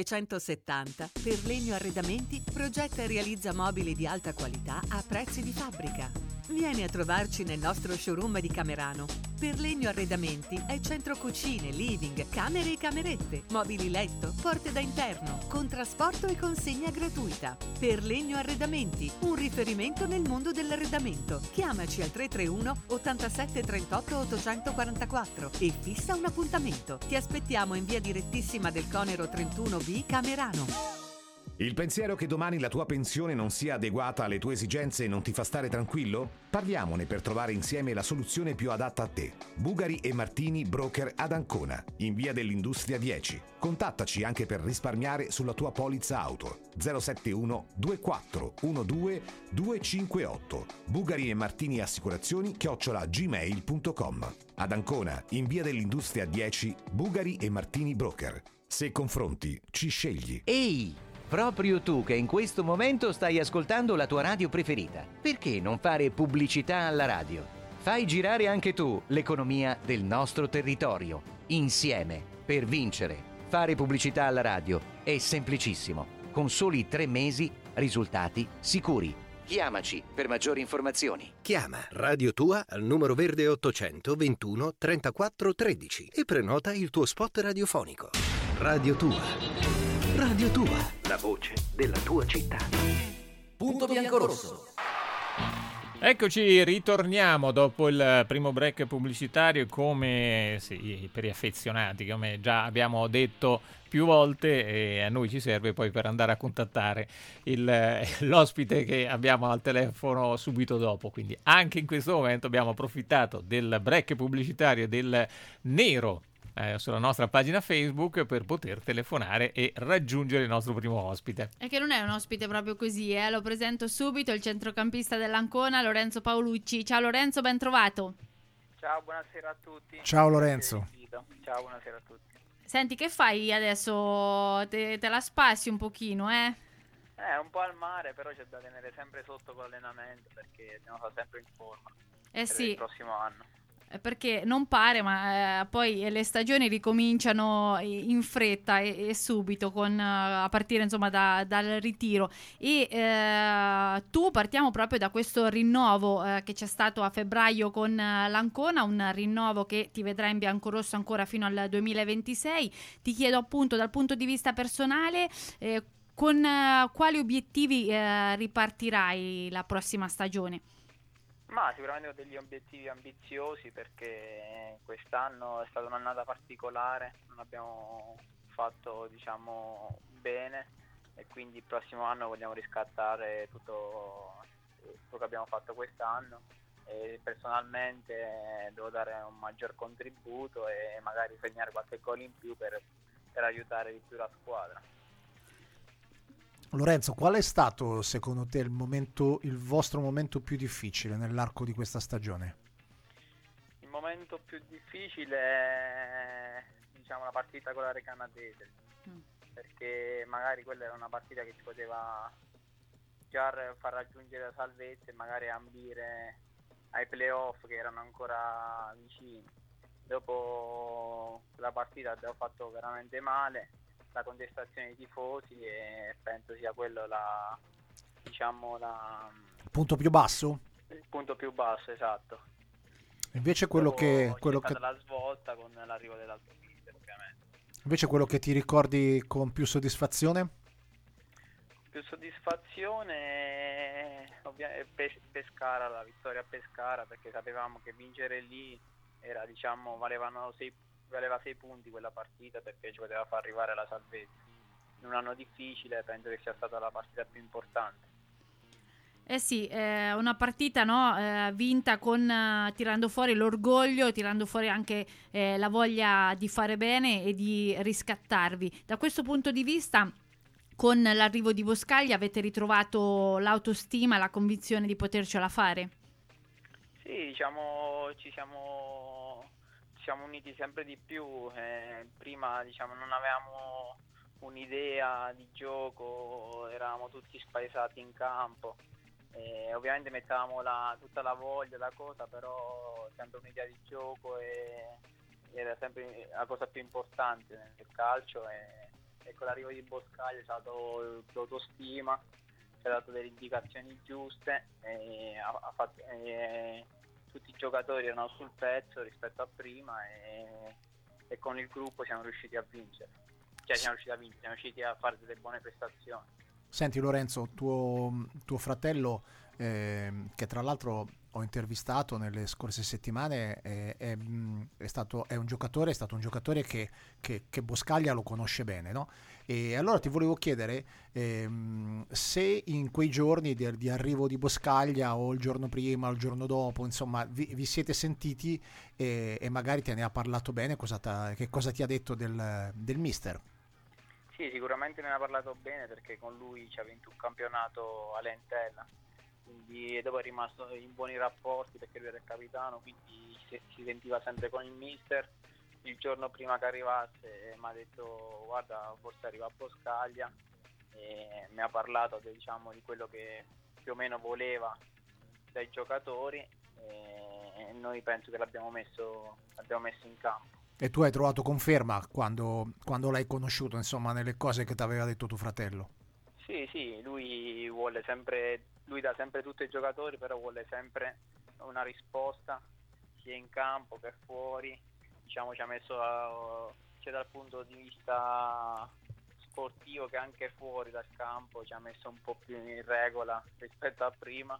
[SPEAKER 6] 1970 Perlegno Arredamenti progetta e realizza mobili di alta qualità a prezzi di fabbrica. Vieni a trovarci nel nostro showroom di Camerano. Perlegno Arredamenti è centro cucine, living, camere e camerette, mobili letto, porte da interno, con trasporto e consegna gratuita. Perlegno Arredamenti, un riferimento nel mondo dell'arredamento. Chiamaci al 331 87 38 844 e fissa un appuntamento. Ti aspettiamo in via direttissima del Conero 31B, Camerano.
[SPEAKER 7] Il pensiero che domani la tua pensione non sia adeguata alle tue esigenze non ti fa stare tranquillo? Parliamone per trovare insieme la soluzione più adatta a te. Bugari e Martini, broker ad Ancona, in via dell'Industria 10. Contattaci anche per risparmiare sulla tua polizza auto. 071 24 12 258. Bugari e Martini Assicurazioni @gmail.com. Ad Ancona, in via dell'Industria 10, Bugari e Martini Broker. Se confronti, ci scegli.
[SPEAKER 8] Ehi! Proprio tu che in questo momento stai ascoltando la tua radio preferita. Perché non fare pubblicità alla radio? Fai girare anche tu l'economia del nostro territorio. Insieme, per vincere. Fare pubblicità alla radio è semplicissimo. Con soli 3 mesi, risultati sicuri. Chiamaci per maggiori informazioni.
[SPEAKER 2] Chiama Radio Tua al numero verde 800 21 34 13 e prenota il tuo spot radiofonico. Radio Tua. Radio Tua, la voce della tua città.
[SPEAKER 1] Punto bianco-rosso.
[SPEAKER 3] Eccoci, ritorniamo dopo il primo break pubblicitario, come per gli affezionati, come già abbiamo detto più volte, e a noi ci serve poi per andare a contattare l'ospite che abbiamo al telefono subito dopo. Quindi anche in questo momento abbiamo approfittato del break pubblicitario del nero sulla nostra pagina Facebook per poter telefonare e raggiungere il nostro primo ospite.
[SPEAKER 4] E che non è un ospite proprio così, lo presento subito, il centrocampista dell'Ancona, Lorenzo Paolucci. Ciao Lorenzo, ben trovato.
[SPEAKER 9] Ciao, buonasera a tutti.
[SPEAKER 5] Ciao Lorenzo.
[SPEAKER 9] Ciao, buonasera a tutti.
[SPEAKER 4] Senti, che fai adesso? Te la spassi un pochino,
[SPEAKER 9] Un po' al mare, però c'è da tenere sempre sotto con l'allenamento perché dobbiamo stare sempre in forma per
[SPEAKER 4] sì.
[SPEAKER 9] il prossimo anno.
[SPEAKER 4] Perché non pare, ma poi le stagioni ricominciano in fretta e subito, a partire insomma dal ritiro. E tu partiamo proprio da questo rinnovo che c'è stato a febbraio con l'Ancona, un rinnovo che ti vedrà in biancorosso ancora fino al 2026. Ti chiedo appunto dal punto di vista personale con quali obiettivi ripartirai la prossima stagione?
[SPEAKER 9] Ma sicuramente ho degli obiettivi ambiziosi perché quest'anno è stata un'annata particolare, non abbiamo fatto bene e quindi il prossimo anno vogliamo riscattare tutto quello che abbiamo fatto quest'anno e personalmente devo dare un maggior contributo e magari segnare qualche gol in più per aiutare di più la squadra.
[SPEAKER 5] Lorenzo, qual è stato secondo te il vostro momento più difficile nell'arco di questa stagione?
[SPEAKER 9] Il momento più difficile è la partita con la Recanatese, perché magari quella era una partita che ci poteva già far raggiungere la salvezza e magari ambire ai playoff che erano ancora vicini. Dopo la partita abbiamo fatto veramente male, la contestazione dei tifosi, e penso sia quello
[SPEAKER 5] Il punto più basso?
[SPEAKER 9] Il punto più basso, esatto.
[SPEAKER 5] Invece quello che
[SPEAKER 9] la svolta con l'arrivo dell'altro mister, ovviamente.
[SPEAKER 5] Invece quello che ti ricordi con più soddisfazione?
[SPEAKER 9] Più soddisfazione Pescara, la vittoria a Pescara, perché sapevamo che vincere lì era valeva 6 punti quella partita perché ci poteva far arrivare la salvezza. In un anno difficile penso che sia stata la partita più importante.
[SPEAKER 4] Sì, una partita vinta tirando fuori l'orgoglio, tirando fuori anche la voglia di fare bene e di riscattarvi. Da questo punto di vista, con l'arrivo di Boscaglia avete ritrovato l'autostima, la convinzione di potercela fare?
[SPEAKER 9] Sì, ci siamo uniti sempre di più. Prima non avevamo un'idea di gioco, eravamo tutti spaesati in campo. Ovviamente mettevamo tutta la voglia, la cosa, però sempre un'idea di gioco era sempre la cosa più importante nel calcio e con l'arrivo di Boscaglia ci ha dato l'autostima, ci ha dato delle indicazioni giuste e tutti i giocatori erano sul pezzo rispetto a prima e con il gruppo siamo riusciti a vincere. Siamo riusciti a fare delle buone prestazioni.
[SPEAKER 5] Senti Lorenzo, tuo fratello, che tra l'altro ho intervistato nelle scorse settimane, è stato un giocatore che Boscaglia lo conosce bene, no? E allora ti volevo chiedere se in quei giorni di arrivo di Boscaglia o il giorno prima o il giorno dopo, insomma, vi siete sentiti e magari te ne ha parlato bene, che cosa ti ha detto del mister?
[SPEAKER 9] Sì, sicuramente ne ha parlato bene perché con lui ci ha vinto un campionato a Lentella, quindi dopo è rimasto in buoni rapporti perché lui era il capitano, quindi si sentiva sempre con il mister. Il giorno prima che arrivasse mi ha detto guarda, forse arriva a Boscaglia, e mi ha parlato di quello che più o meno voleva dai giocatori e noi penso che l'abbiamo messo in campo.
[SPEAKER 5] E tu hai trovato conferma quando l'hai conosciuto, insomma, nelle cose che ti aveva detto tuo fratello?
[SPEAKER 9] Sì, lui dà sempre tutto ai giocatori, però vuole sempre una risposta sia in campo che fuori. Ci ha messo sia dal punto di vista sportivo che anche fuori dal campo, ci ha messo un po' più in regola rispetto a prima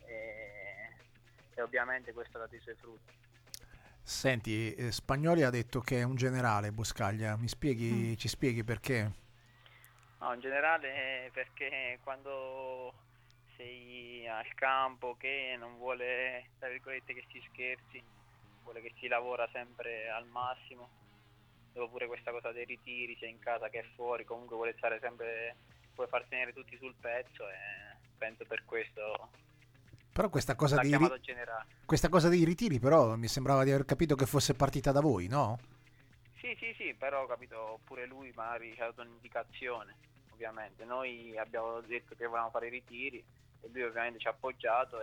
[SPEAKER 9] e ovviamente questo ha dato i suoi frutti.
[SPEAKER 5] Senti, Spagnoli ha detto che è un generale Boscaglia, ci spieghi perché?
[SPEAKER 9] No, in generale perché quando sei al campo che non vuole, tra virgolette, che si scherzi, vuole che si lavora sempre al massimo dopo pure questa cosa dei ritiri sia in casa che fuori, comunque vuole stare sempre, vuole far tenere tutti sul pezzo, e penso per questo
[SPEAKER 5] Però questa cosa
[SPEAKER 9] l'ha
[SPEAKER 5] dei
[SPEAKER 9] chiamato generale.
[SPEAKER 5] questa cosa dei ritiri però mi sembrava di aver capito che fosse partita da voi, no?
[SPEAKER 9] Sì, però ho capito, pure lui magari ci ha dato un'indicazione, ovviamente. Noi abbiamo detto che volevamo fare i ritiri e lui ovviamente ci ha appoggiato,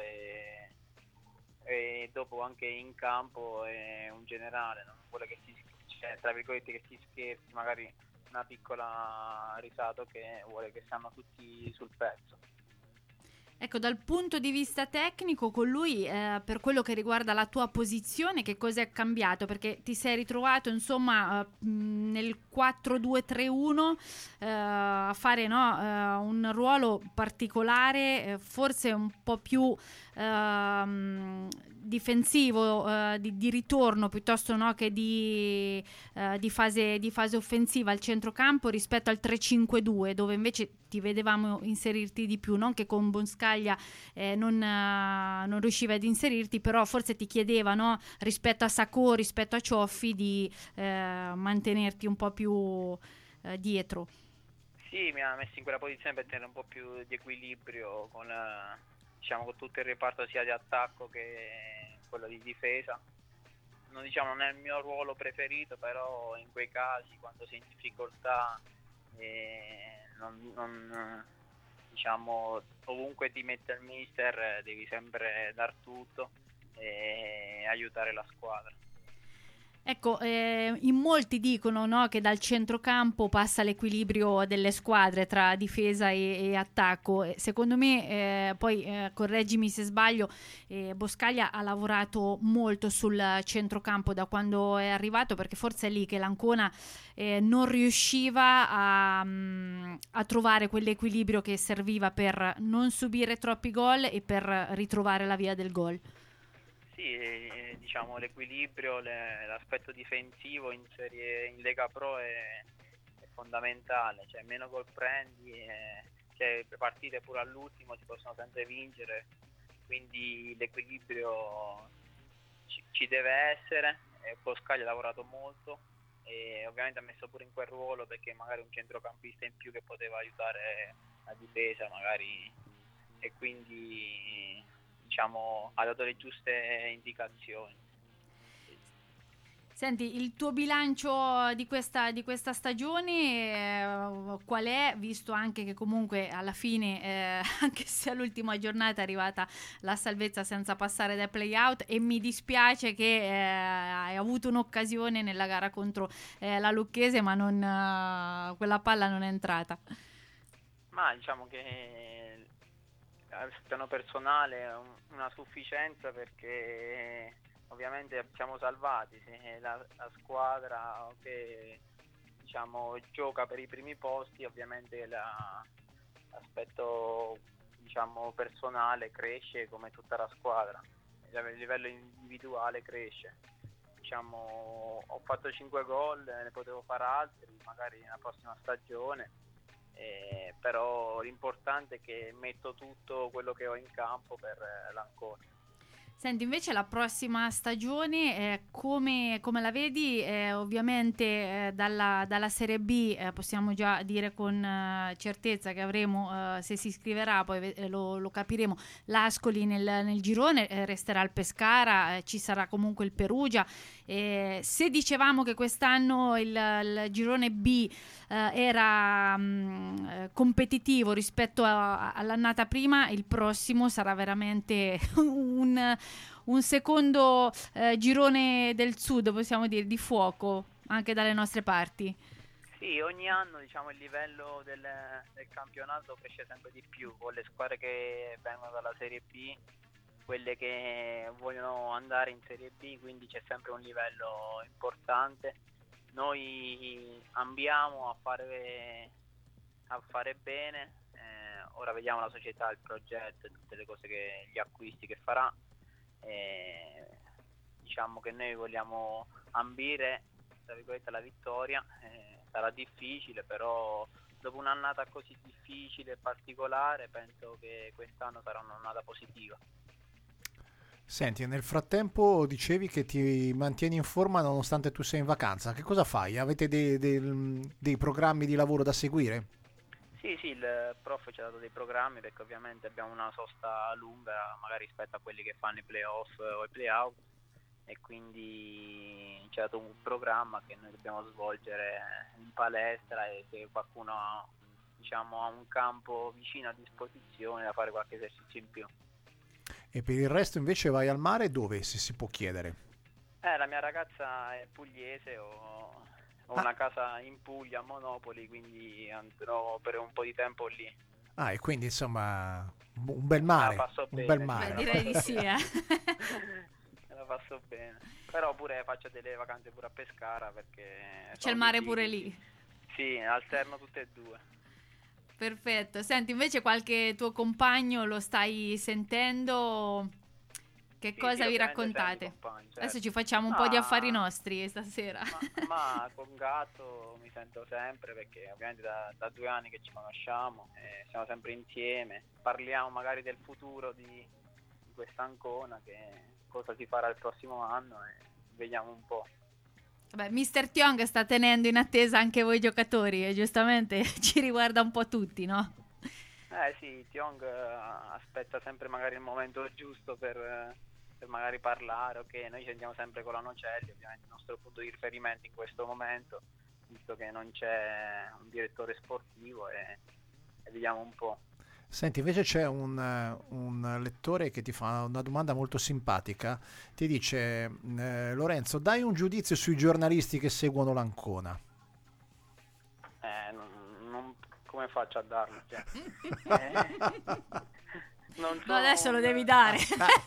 [SPEAKER 9] e dopo anche in campo è un generale, non vuole che tra virgolette che si scherzi, magari una piccola risata, che vuole che stanno tutti sul pezzo.
[SPEAKER 4] Ecco, dal punto di vista tecnico con lui, per quello che riguarda la tua posizione, che cosa è cambiato? Perché ti sei ritrovato, insomma, nel 4-2-3-1 a fare un ruolo particolare, forse un po' più difensivo, di ritorno piuttosto che di fase offensiva al centrocampo, rispetto al 3-5-2, dove invece ti vedevamo inserirti di più, non che con Bonscaglia non riuscivi ad inserirti, però forse ti chiedeva, rispetto a Sacco, rispetto a Cioffi, di mantenerti un po' più dietro.
[SPEAKER 9] Sì, mi ha messo in quella posizione per tenere un po' più di equilibrio con tutto il reparto sia di attacco che quello di difesa. Non è il mio ruolo preferito, però in quei casi, quando sei in difficoltà, ovunque ti mette il mister, devi sempre dar tutto e aiutare la squadra.
[SPEAKER 4] Ecco, in molti dicono che dal centrocampo passa l'equilibrio delle squadre tra difesa e attacco. Secondo me, poi correggimi se sbaglio, Boscaglia ha lavorato molto sul centrocampo da quando è arrivato, perché forse è lì che l'Ancona non riusciva a trovare quell'equilibrio che serviva per non subire troppi gol e per ritrovare la via del gol.
[SPEAKER 9] Sì, l'equilibrio, l'aspetto difensivo in Lega Pro è fondamentale, meno gol prendi, le partite pure all'ultimo si possono sempre vincere, quindi l'equilibrio ci deve essere. Boscaglia ha lavorato molto e ovviamente ha messo pure in quel ruolo, perché magari un centrocampista in più che poteva aiutare la difesa magari, e quindi ha dato le giuste indicazioni.
[SPEAKER 4] Senti, il tuo bilancio di questa stagione qual è, visto anche che comunque alla fine, anche se all'ultima giornata è arrivata la salvezza senza passare dai play-out, e mi dispiace che hai avuto un'occasione nella gara contro la Lucchese, ma quella palla non è entrata.
[SPEAKER 9] Ma che al piano personale è una sufficienza, perché ovviamente siamo salvati. La squadra che gioca per i primi posti, ovviamente l'aspetto personale cresce come tutta la squadra, a livello individuale cresce. Ho fatto 5 gol, ne potevo fare altri magari nella prossima stagione, però l'importante è che metto tutto quello che ho in campo per l'Ancona.
[SPEAKER 4] Senti, invece la prossima stagione come la vedi? Ovviamente dalla Serie B possiamo già dire con certezza che avremo, se si iscriverà, poi lo capiremo, l'Ascoli nel girone, resterà il Pescara, ci sarà comunque il Perugia. Se dicevamo che quest'anno il girone B era competitivo rispetto all'annata prima, il prossimo sarà veramente un secondo girone del sud, possiamo dire, di fuoco anche dalle nostre parti.
[SPEAKER 9] Sì, ogni anno il livello del campionato cresce sempre di più, con le squadre che vengono dalla Serie B, quelle che vogliono andare in Serie B, quindi c'è sempre un livello importante. Noi ambiamo a fare bene, ora vediamo la società, il progetto e tutte le cose, gli acquisti che farà. Che noi vogliamo ambire, tra virgolette, alla vittoria. Sarà difficile, però dopo un'annata così difficile e particolare penso che quest'anno sarà un'annata positiva.
[SPEAKER 5] Senti, nel frattempo dicevi che ti mantieni in forma nonostante tu sei in vacanza. Che cosa fai? Avete dei programmi di lavoro da seguire?
[SPEAKER 9] Sì, il prof ci ha dato dei programmi perché ovviamente abbiamo una sosta lunga magari rispetto a quelli che fanno i playoff o i playout, e quindi ci ha dato un programma che noi dobbiamo svolgere in palestra, e se qualcuno diciamo ha un campo vicino a disposizione da fare qualche esercizio in più.
[SPEAKER 5] E per il resto invece vai al mare dove, se si può chiedere?
[SPEAKER 9] La mia ragazza è pugliese, ho una casa in Puglia, a Monopoli, quindi andrò per un po' di tempo lì.
[SPEAKER 5] Ah, e quindi insomma un bel mare,
[SPEAKER 9] passo
[SPEAKER 5] un
[SPEAKER 9] bene,
[SPEAKER 5] bel mare.
[SPEAKER 4] Beh, direi di sì,
[SPEAKER 9] Me la passo bene. Però pure faccio delle vacanze pure a Pescara perché
[SPEAKER 4] C'è il mare pure lì.
[SPEAKER 9] Sì, alterno tutte e due.
[SPEAKER 4] Perfetto. Senti, invece qualche tuo compagno lo stai sentendo? Che
[SPEAKER 9] Sì,
[SPEAKER 4] cosa
[SPEAKER 9] sì,
[SPEAKER 4] vi
[SPEAKER 9] ovviamente
[SPEAKER 4] raccontate?
[SPEAKER 9] sento i compagni, certo.
[SPEAKER 4] Adesso ci facciamo un po' di affari nostri stasera.
[SPEAKER 9] Ma con Gatto mi sento sempre perché ovviamente da 2 anni che ci conosciamo, siamo sempre insieme, parliamo magari del futuro di quest'Ancona, che cosa si farà il prossimo anno, e vediamo un po'.
[SPEAKER 4] Beh, Mr. Tiong sta tenendo in attesa anche voi giocatori e giustamente ci riguarda un po' tutti, no?
[SPEAKER 9] Sì, Tiong aspetta sempre magari il momento giusto per magari parlare. Ok, noi ci sentiamo sempre con la Nocelli, ovviamente il nostro punto di riferimento in questo momento, visto che non c'è un direttore sportivo, e vediamo un po'.
[SPEAKER 5] Senti, invece c'è un lettore che ti fa una domanda molto simpatica, ti dice Lorenzo, dai un giudizio sui giornalisti che seguono l'Ancona.
[SPEAKER 9] Come faccio a darlo? Cioè, non
[SPEAKER 4] No, adesso lo devi dare.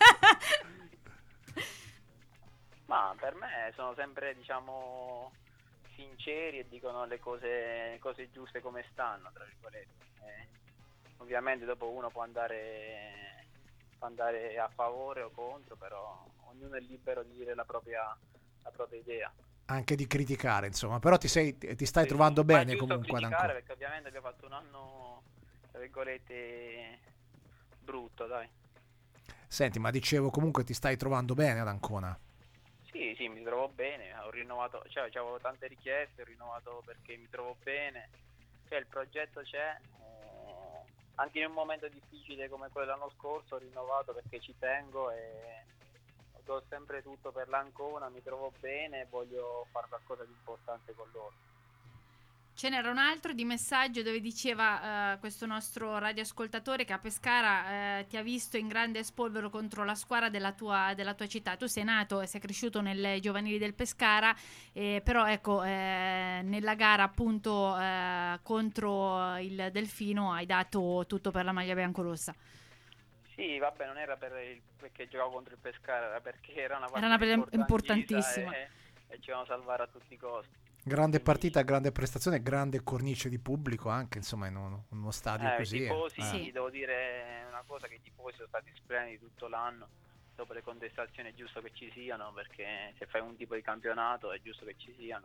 [SPEAKER 9] Ma per me sono sempre, diciamo, sinceri e dicono le cose giuste come stanno, tra virgolette. Ovviamente dopo uno può andare a favore o contro, però ognuno è libero di dire la propria idea.
[SPEAKER 5] Anche di criticare, insomma, però ti stai trovando bene comunque ad Ancona.
[SPEAKER 9] Perché ovviamente abbiamo fatto un anno, tra virgolette, brutto, dai.
[SPEAKER 5] Senti, ma dicevo comunque ti stai trovando bene ad Ancona.
[SPEAKER 9] Sì, mi trovo bene, ho rinnovato, cioè avevo tante richieste, ho rinnovato perché mi trovo bene, cioè il progetto c'è, anche in un momento difficile come quello dell'anno scorso ho rinnovato perché ci tengo e do sempre tutto per l'Ancona, mi trovo bene e voglio fare qualcosa di importante con loro.
[SPEAKER 4] Ce n'era un altro di messaggio dove diceva questo nostro radioascoltatore che a Pescara ti ha visto in grande spolvero contro la squadra della tua città. Tu sei nato e sei cresciuto nelle giovanili del Pescara, però ecco nella gara appunto contro il Delfino hai dato tutto per la maglia biancorossa.
[SPEAKER 9] Sì, vabbè, non era perché giocavo contro il Pescara, era perché era una partita
[SPEAKER 4] importantissima
[SPEAKER 9] e ci volevamo salvare a tutti i costi.
[SPEAKER 5] Grande partita, grande prestazione, grande cornice di pubblico anche, insomma, in uno stadio così.
[SPEAKER 9] I tifosi, sì. Devo dire una cosa, che i tifosi sono stati splendidi tutto l'anno, dopo le contestazioni è giusto che ci siano, perché se fai un tipo di campionato è giusto che ci siano.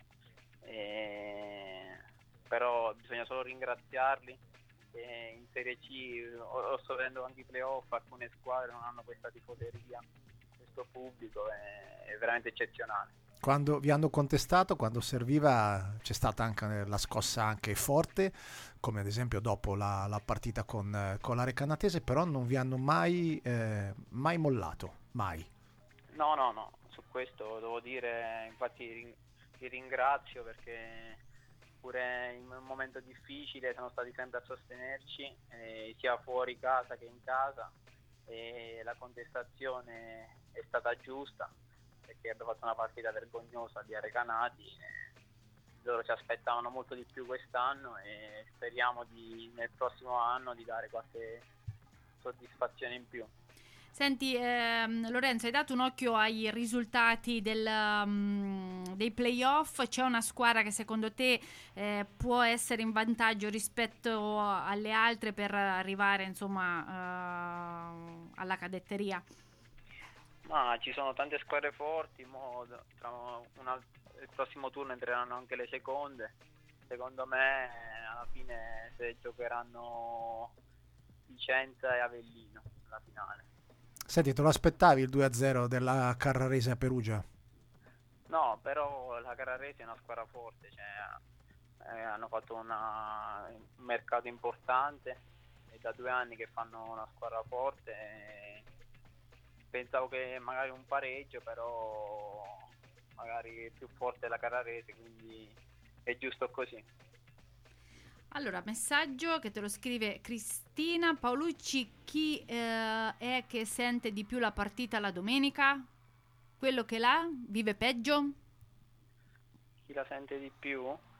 [SPEAKER 9] Però bisogna solo ringraziarli. In Serie C sto vedendo anche i playoff, alcune squadre non hanno questa tifoseria, questo pubblico è veramente eccezionale.
[SPEAKER 5] Quando vi hanno contestato, quando serviva, c'è stata anche la scossa anche forte, come ad esempio dopo la partita con la Recanatese, però non vi hanno mai mollato, mai.
[SPEAKER 9] No, su questo devo dire, infatti vi ringrazio perché pure in un momento difficile sono stati sempre a sostenerci, sia fuori casa che in casa, e la contestazione è stata giusta perché abbiamo fatto una partita vergognosa di Arecanati, loro ci aspettavano molto di più quest'anno e speriamo nel prossimo anno di dare qualche soddisfazione in più.
[SPEAKER 4] Senti Lorenzo, hai dato un occhio ai risultati dei playoff. C'è una squadra che secondo te può essere in vantaggio rispetto alle altre per arrivare insomma alla cadetteria?
[SPEAKER 9] Ma ci sono tante squadre forti, il prossimo turno entreranno anche le seconde. Secondo me alla fine se giocheranno Vicenza e Avellino la finale.
[SPEAKER 5] Senti, te lo aspettavi il 2-0 della Carrarese a Perugia?
[SPEAKER 9] No, però la Carrarese è una squadra forte, hanno fatto un mercato importante e da 2 anni che fanno una squadra forte. Pensavo che magari un pareggio, però magari è più forte la Carrarese, quindi è giusto così.
[SPEAKER 4] Allora, messaggio che te lo scrive Cristina Paolucci: chi è che sente di più la partita la domenica? Quello che l'ha vive peggio?
[SPEAKER 9] Chi la sente di più?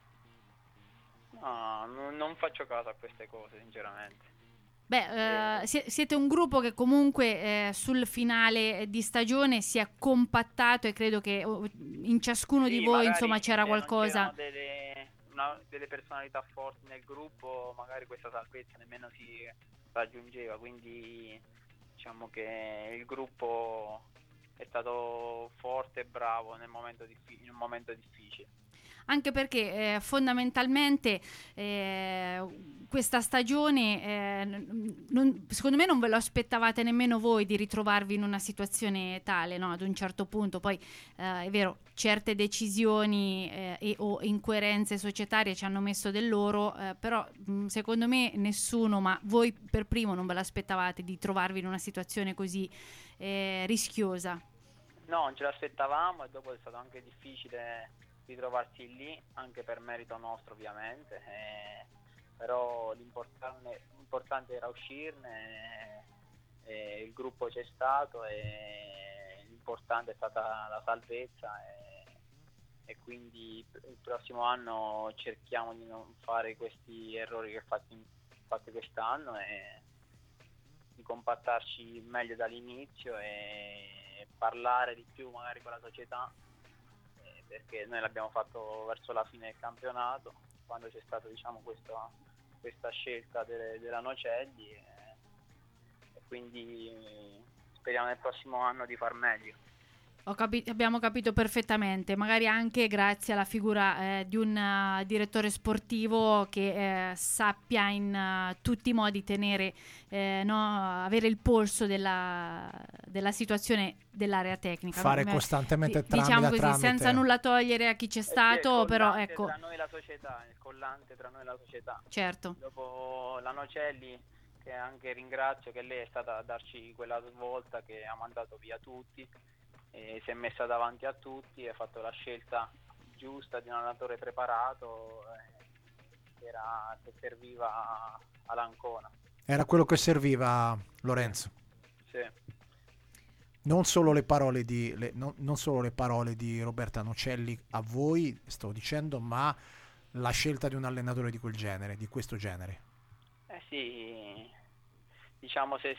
[SPEAKER 9] No, non faccio caso a queste cose, sinceramente.
[SPEAKER 4] Beh, siete un gruppo che comunque sul finale di stagione si è compattato e credo che in ciascuno di voi insomma c'era qualcosa.
[SPEAKER 9] Non delle personalità forti nel gruppo, magari questa salvezza nemmeno si raggiungeva, quindi diciamo che il gruppo è stato forte e bravo in un momento difficile.
[SPEAKER 4] Anche perché fondamentalmente questa stagione secondo me non ve lo aspettavate nemmeno voi di ritrovarvi in una situazione tale, no? Ad un certo punto poi è vero, certe decisioni o incoerenze societarie ci hanno messo del loro, però secondo me nessuno, ma voi per primo non ve l'aspettavate di trovarvi in una situazione così rischiosa.
[SPEAKER 9] No, non ce l'aspettavamo e dopo è stato anche difficile ritrovarsi lì, anche per merito nostro ovviamente, però l'importante era uscirne, il gruppo c'è stato e l'importante è stata la salvezza e quindi il prossimo anno cerchiamo di non fare questi errori che fatti quest'anno e di compattarci meglio dall'inizio e parlare di più magari con la società, perché noi l'abbiamo fatto verso la fine del campionato, quando c'è stata questa scelta della Nocelli e quindi speriamo nel prossimo anno di far meglio.
[SPEAKER 4] Abbiamo capito perfettamente, magari anche grazie alla figura di un direttore sportivo che sappia in tutti i modi tenere, avere il polso della situazione dell'area tecnica.
[SPEAKER 5] Fare costantemente tramite.
[SPEAKER 4] Senza nulla togliere a chi c'è stato, però ecco.
[SPEAKER 9] Tra noi e la società, il collante tra noi e la società.
[SPEAKER 4] Certo.
[SPEAKER 9] Dopo la Nocelli, che anche ringrazio, che lei è stata a darci quella svolta che ha mandato via tutti. E si è messa davanti a tutti e ha fatto la scelta giusta di un allenatore preparato che serviva all'Ancona.
[SPEAKER 5] Era quello che serviva, Lorenzo.
[SPEAKER 9] Sì.
[SPEAKER 5] Non solo le parole di Roberta Nocelli a voi, sto dicendo, ma la scelta di un allenatore di quel genere, di questo genere.
[SPEAKER 9] Sì, diciamo se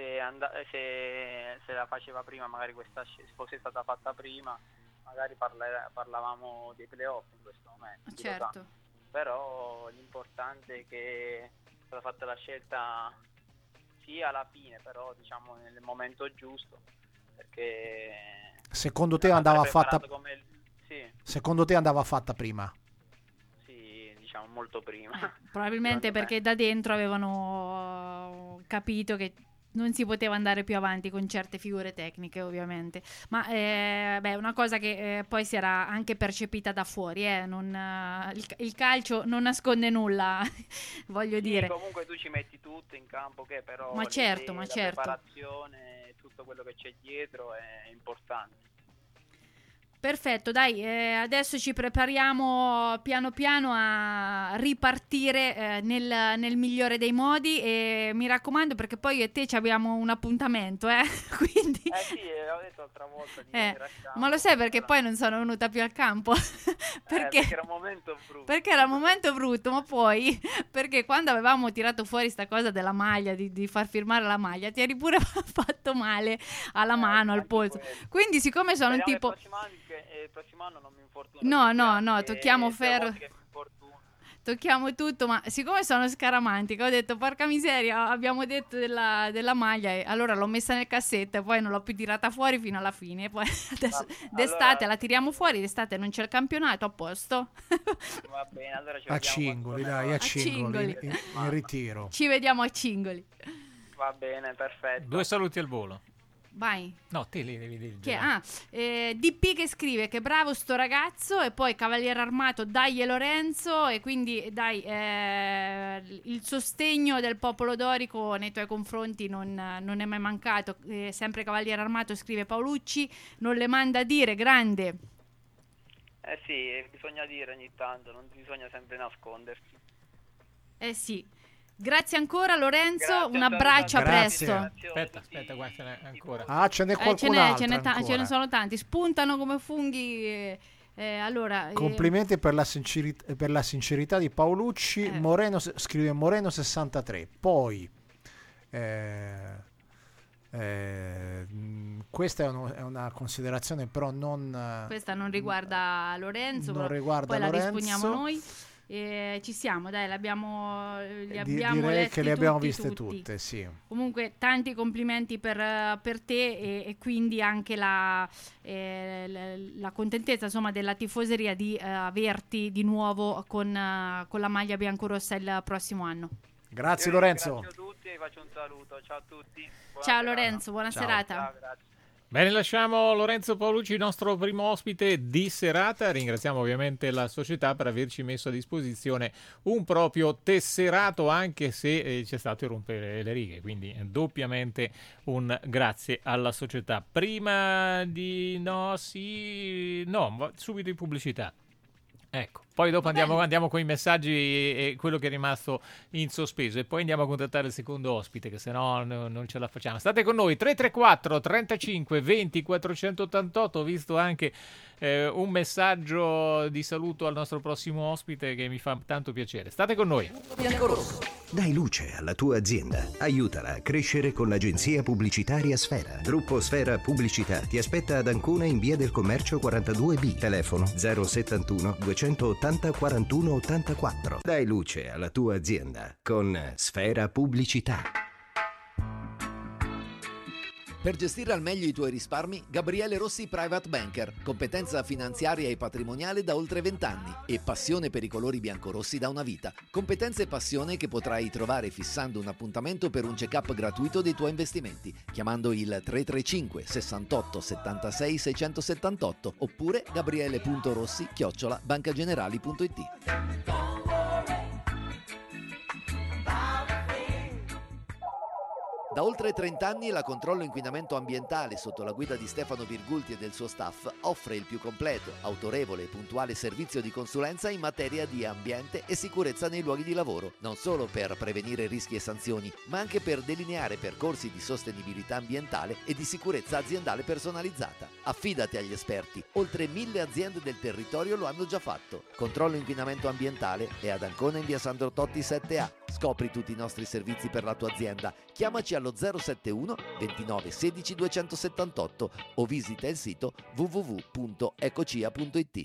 [SPEAKER 9] la faceva prima, magari se fosse stata fatta prima, magari parlavamo dei playoff in questo momento.
[SPEAKER 4] Certo.
[SPEAKER 9] Però l'importante è che è stata fatta la scelta sì alla fine, però diciamo nel momento giusto, perché
[SPEAKER 5] secondo te andava fatta
[SPEAKER 9] sì.
[SPEAKER 5] Secondo te andava fatta prima?
[SPEAKER 9] Sì, diciamo molto prima.
[SPEAKER 4] Probabilmente perché da dentro avevano capito che non si poteva andare più avanti con certe figure tecniche, ovviamente. Ma una cosa che poi si era anche percepita da fuori, il calcio non nasconde nulla, voglio dire.
[SPEAKER 9] Comunque tu ci metti tutto in campo, che però
[SPEAKER 4] ma certo.
[SPEAKER 9] La preparazione, tutto quello che c'è dietro è importante.
[SPEAKER 4] Perfetto, dai, adesso ci prepariamo piano piano a ripartire nel migliore dei modi e mi raccomando, perché poi io e te ci abbiamo un appuntamento, quindi...
[SPEAKER 9] sì, l'ho detto l'altra volta di venire a campo,
[SPEAKER 4] ma lo sai perché poi non sono venuta più al campo? perché
[SPEAKER 9] era un momento brutto.
[SPEAKER 4] Perché era un momento brutto, ma poi perché quando avevamo tirato fuori sta cosa della maglia, di far firmare la maglia, ti eri pure fatto male alla mano, al polso. Quindi siccome sono un tipo...
[SPEAKER 9] Il prossimo anno non mi infortuno.
[SPEAKER 4] No, tocchiamo ferro. Tocchiamo tutto, ma siccome sono scaramantica ho detto porca miseria, abbiamo detto della maglia e allora l'ho messa nel cassetto e poi non l'ho più tirata fuori fino alla fine e poi adesso d'estate la tiriamo fuori, d'estate non c'è il campionato, a posto.
[SPEAKER 9] Va bene, allora
[SPEAKER 5] a Cingoli, dai, a Cingoli in ritiro.
[SPEAKER 4] Ci vediamo a Cingoli.
[SPEAKER 9] Va bene, perfetto.
[SPEAKER 3] 2 saluti al volo.
[SPEAKER 4] Vai.
[SPEAKER 3] No, te li devi dire.
[SPEAKER 4] DP che scrive che bravo sto ragazzo, e poi Cavaliere Armato, dai Lorenzo, e quindi dai, il sostegno del popolo dorico nei tuoi confronti non è mai mancato. Sempre Cavaliere Armato scrive Paolucci, non le manda a dire, grande.
[SPEAKER 9] Sì, bisogna dire ogni tanto, non bisogna sempre nascondersi.
[SPEAKER 4] Sì. Grazie ancora Lorenzo,
[SPEAKER 9] Grazie,
[SPEAKER 4] un abbraccio, a presto.
[SPEAKER 3] Aspetta, qua ce n'è ancora.
[SPEAKER 5] Ce n'è qualcun altro ancora.
[SPEAKER 4] Ce ne sono tanti, spuntano come funghi. Allora,
[SPEAKER 5] complimenti per la sincerità di Paolucci. Scrive Moreno 63. Poi questa è una considerazione, però
[SPEAKER 4] questa non riguarda Lorenzo,
[SPEAKER 5] non riguarda
[SPEAKER 4] poi
[SPEAKER 5] Lorenzo.
[SPEAKER 4] La disponiamo noi. Ci siamo, dai,
[SPEAKER 5] direi che le abbiamo viste tutte, sì.
[SPEAKER 4] Comunque tanti complimenti per te, e quindi anche la contentezza, insomma, della tifoseria di averti di nuovo con la maglia biancorossa il prossimo anno.
[SPEAKER 5] Grazie Lorenzo.
[SPEAKER 9] Grazie a tutti e vi faccio un saluto. Ciao a tutti.
[SPEAKER 4] Ciao Lorenzo, buona serata.
[SPEAKER 9] Ciao, grazie.
[SPEAKER 3] Bene, lasciamo Lorenzo Paolucci, il nostro primo ospite di serata. Ringraziamo ovviamente la società per averci messo a disposizione un proprio tesserato, anche se c'è stato il rompere le righe, quindi doppiamente un grazie alla società. Prima di subito in pubblicità. Ecco, poi dopo andiamo con i messaggi e quello che è rimasto in sospeso, e poi andiamo a contattare il secondo ospite, che se no non ce la facciamo. State con noi, 334 35 20 488. Ho visto anche un messaggio di saluto al nostro prossimo ospite che mi fa tanto piacere. State con noi.
[SPEAKER 2] Biancorosso. Dai luce alla tua azienda. Aiutala a crescere con l'agenzia pubblicitaria Sfera. Gruppo Sfera Pubblicità ti aspetta ad Ancona in via del Commercio 42B. Telefono 071 280 41 84. Dai luce alla tua azienda con Sfera Pubblicità.
[SPEAKER 1] Per gestire al meglio i tuoi risparmi, Gabriele Rossi Private Banker, competenza finanziaria e patrimoniale da oltre 20 anni e passione per i colori biancorossi da una vita. Competenza e passione che potrai trovare fissando un appuntamento per un check-up gratuito dei tuoi investimenti, chiamando il 335 68 76 678 oppure gabriele.rossi@bancagenerali.it. Da oltre 30 anni la Controllo Inquinamento Ambientale, sotto la guida di Stefano Virgulti e del suo staff, offre il più completo, autorevole e puntuale servizio di consulenza in materia di ambiente e sicurezza nei luoghi di lavoro, non solo per prevenire rischi e sanzioni, ma anche per delineare percorsi di sostenibilità ambientale e di sicurezza aziendale personalizzata. Affidati agli esperti, oltre 1000 aziende del territorio lo hanno già fatto. Controllo Inquinamento Ambientale è ad Ancona in via Sandro Totti 7A. Scopri tutti i nostri servizi per la tua azienda. Chiamaci allo 071 29 16 278 o visita il sito www.ecocia.it.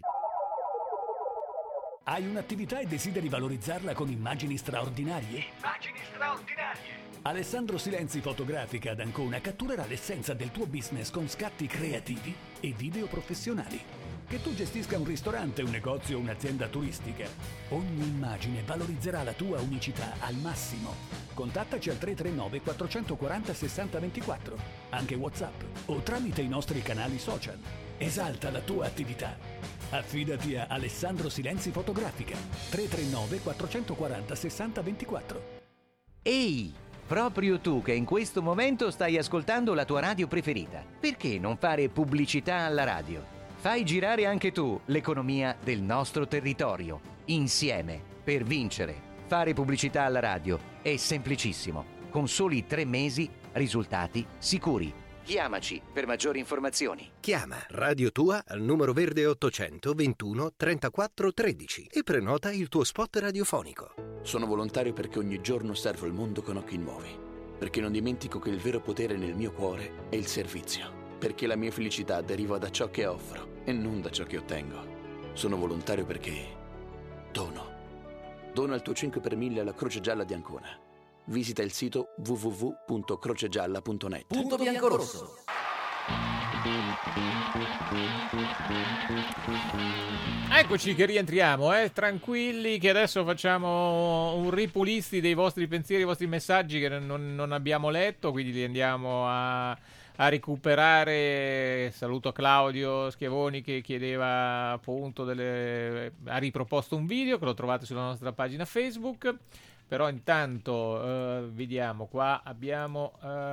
[SPEAKER 10] Hai un'attività e desideri valorizzarla con immagini straordinarie? Immagini straordinarie! Alessandro Silenzi Fotografica ad Ancona catturerà l'essenza del tuo business con scatti creativi e video professionali. Che tu gestisca un ristorante, un negozio o un'azienda turistica, ogni immagine valorizzerà la tua unicità al massimo. Contattaci al 339 440 6024, anche WhatsApp o tramite i nostri canali social. Esalta la tua attività. Affidati a Alessandro Silenzi Fotografica. 339 440 6024.
[SPEAKER 8] Ehi! Proprio tu che in questo momento stai ascoltando la tua radio preferita. Perché non fare pubblicità alla radio? Fai girare anche tu l'economia del nostro territorio. Insieme, per vincere. Fare pubblicità alla radio è semplicissimo. Con soli 3 mesi, risultati sicuri. Chiamaci per maggiori informazioni.
[SPEAKER 2] Chiama Radio Tua al numero verde 800 21 34 13 e prenota il tuo spot radiofonico.
[SPEAKER 11] Sono volontario perché ogni giorno servo il mondo con occhi nuovi. Perché non dimentico che il vero potere nel mio cuore è il servizio. Perché la mia felicità deriva da ciò che offro e non da ciò che ottengo. Sono volontario perché dono. Dona il tuo 5 per 1000 alla Croce Gialla di Ancona. Visita il sito www.crocegialla.net.
[SPEAKER 1] Punto Biancorosso.
[SPEAKER 3] Eccoci che rientriamo, tranquilli, che adesso facciamo un ripulisti dei vostri pensieri, dei vostri messaggi che non abbiamo letto, quindi li andiamo a a recuperare. Saluto Claudio Schiavoni che chiedeva appunto ha riproposto un video che lo trovate sulla nostra pagina Facebook. Però intanto vediamo qua, abbiamo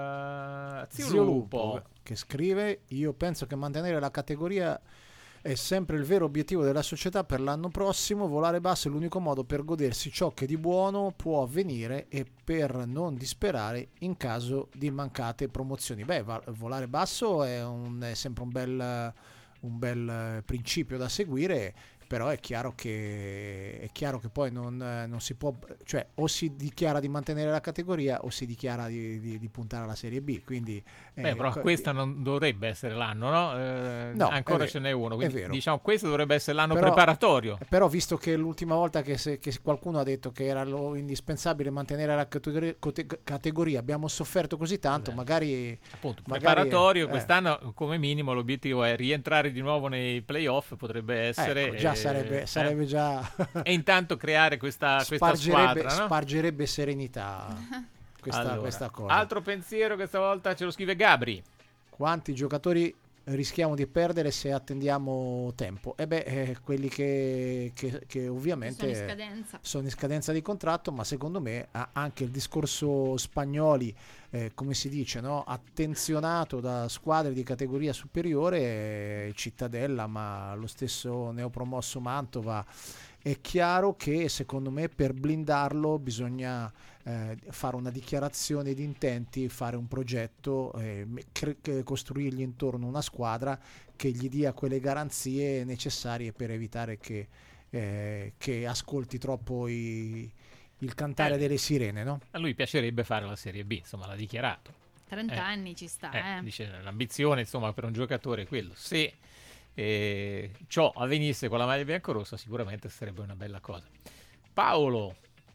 [SPEAKER 3] Zio Lupo
[SPEAKER 5] che scrive: io penso che mantenere la categoria è sempre il vero obiettivo della società per l'anno prossimo. Volare basso è l'unico modo per godersi ciò che di buono può avvenire e per non disperare in caso di mancate promozioni. Volare basso è sempre un bel principio da seguire, però è chiaro che poi non si può, cioè o si dichiara di mantenere la categoria o si dichiara di puntare alla Serie B, quindi
[SPEAKER 3] però questa non dovrebbe essere l'anno, no?
[SPEAKER 5] No,
[SPEAKER 3] ancora ce n'è uno, quindi
[SPEAKER 5] è vero.
[SPEAKER 3] diciamo questo dovrebbe essere l'anno preparatorio.
[SPEAKER 5] Però visto che l'ultima volta che qualcuno ha detto che era indispensabile mantenere la categoria abbiamo sofferto così tanto, magari
[SPEAKER 3] preparatorio, quest'anno come minimo l'obiettivo è rientrare di nuovo nei playoff, potrebbe essere,
[SPEAKER 5] già sarebbe già
[SPEAKER 3] e intanto creare questa squadra, no?
[SPEAKER 5] Spargerebbe serenità questa cosa.
[SPEAKER 3] Altro pensiero questa volta ce lo scrive Gabri:
[SPEAKER 5] quanti giocatori rischiamo di perdere se attendiamo tempo? Quelli che ovviamente sono in scadenza di contratto, ma secondo me anche il discorso Spagnoli, come si dice, no? Attenzionato da squadre di categoria superiore, Cittadella, ma lo stesso neopromosso Mantova. È chiaro che secondo me per blindarlo bisogna fare una dichiarazione di intenti, fare un progetto, costruirgli intorno una squadra che gli dia quelle garanzie necessarie per evitare che ascolti troppo il cantare delle sirene, no?
[SPEAKER 3] A lui piacerebbe fare la Serie B, insomma, l'ha dichiarato.
[SPEAKER 4] 30 anni ci sta,
[SPEAKER 3] Dice, l'ambizione, insomma, per un giocatore è quello. Se ciò avvenisse con la maglia biancorossa sicuramente sarebbe una bella cosa. Paolo: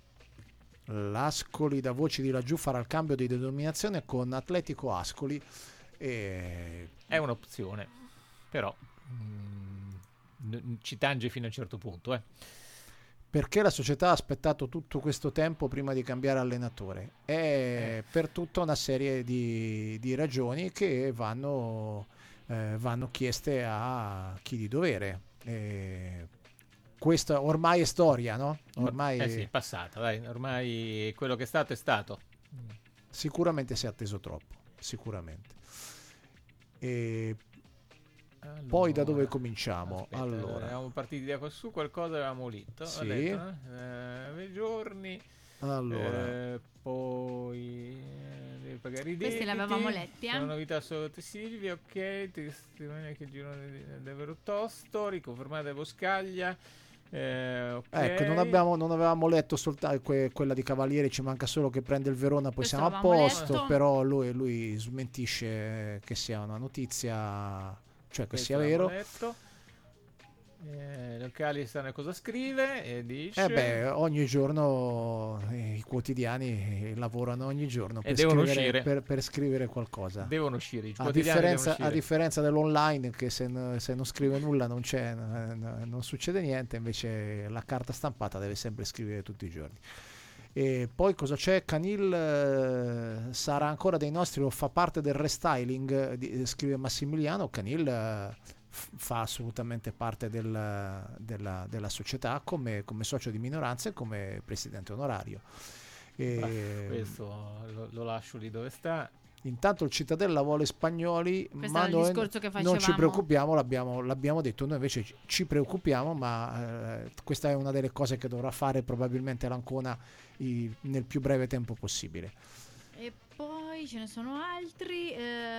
[SPEAKER 5] l'Ascoli da voci di laggiù farà il cambio di denominazione con Atletico Ascoli,
[SPEAKER 3] è un'opzione, però ci tange fino a un certo punto,
[SPEAKER 5] perché la società ha aspettato tutto questo tempo prima di cambiare allenatore? È per tutta una serie di ragioni che vanno chieste a chi di dovere. Questa ormai è storia, no? Ormai
[SPEAKER 3] sì, è passata, dai, ormai quello che è stato è stato.
[SPEAKER 5] Sicuramente si è atteso troppo, sicuramente.
[SPEAKER 3] Allora,
[SPEAKER 5] poi da dove cominciamo?
[SPEAKER 3] Aspetta,
[SPEAKER 5] allora,
[SPEAKER 3] eravamo partiti da qua su, qualcosa avevamo letto.
[SPEAKER 5] Sì.
[SPEAKER 3] I giorni.
[SPEAKER 5] Allora,
[SPEAKER 3] poi devi pagare i debiti.
[SPEAKER 4] Questi li avevamo letti,
[SPEAKER 3] Sono novità solo te Silvia, ok. Testimonia che il girone è davvero tosto. Riconfermata Boscaglia. Okay.
[SPEAKER 5] Ecco, non avevamo letto soltanto quella di Cavalieri, ci manca solo che prende il Verona, poi
[SPEAKER 4] Questo
[SPEAKER 5] siamo a posto,
[SPEAKER 4] letto.
[SPEAKER 5] però lui smentisce che sia una notizia, cioè che sia vero.
[SPEAKER 3] Locali stanno, cosa scrive e dice
[SPEAKER 5] ogni giorno i quotidiani lavorano ogni giorno
[SPEAKER 3] per scrivere,
[SPEAKER 5] per scrivere qualcosa,
[SPEAKER 3] devono uscire,
[SPEAKER 5] a differenza dell'online che se non scrive nulla non succede niente, invece la carta stampata deve sempre scrivere tutti i giorni. E poi cosa c'è? Canil sarà ancora dei nostri o fa parte del restyling, scrive Massimiliano. Canil fa assolutamente parte della società come socio di minoranza e come presidente onorario.
[SPEAKER 3] Questo lo lascio lì dove sta.
[SPEAKER 5] Intanto il Cittadella vuole Spagnoli,
[SPEAKER 4] questo
[SPEAKER 5] ma
[SPEAKER 4] è il discorso che facevamo.
[SPEAKER 5] non ci preoccupiamo, l'abbiamo detto, noi invece ci preoccupiamo, ma questa è una delle cose che dovrà fare probabilmente l'Ancona nel più breve tempo possibile.
[SPEAKER 4] E poi ce ne sono altri.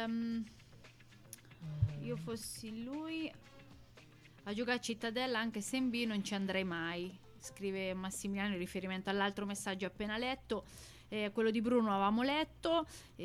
[SPEAKER 4] Io fossi lui a giocare a Cittadella anche se in B non ci andrei mai, scrive Massimiliano in riferimento all'altro messaggio appena letto. Quello di Bruno avevamo letto,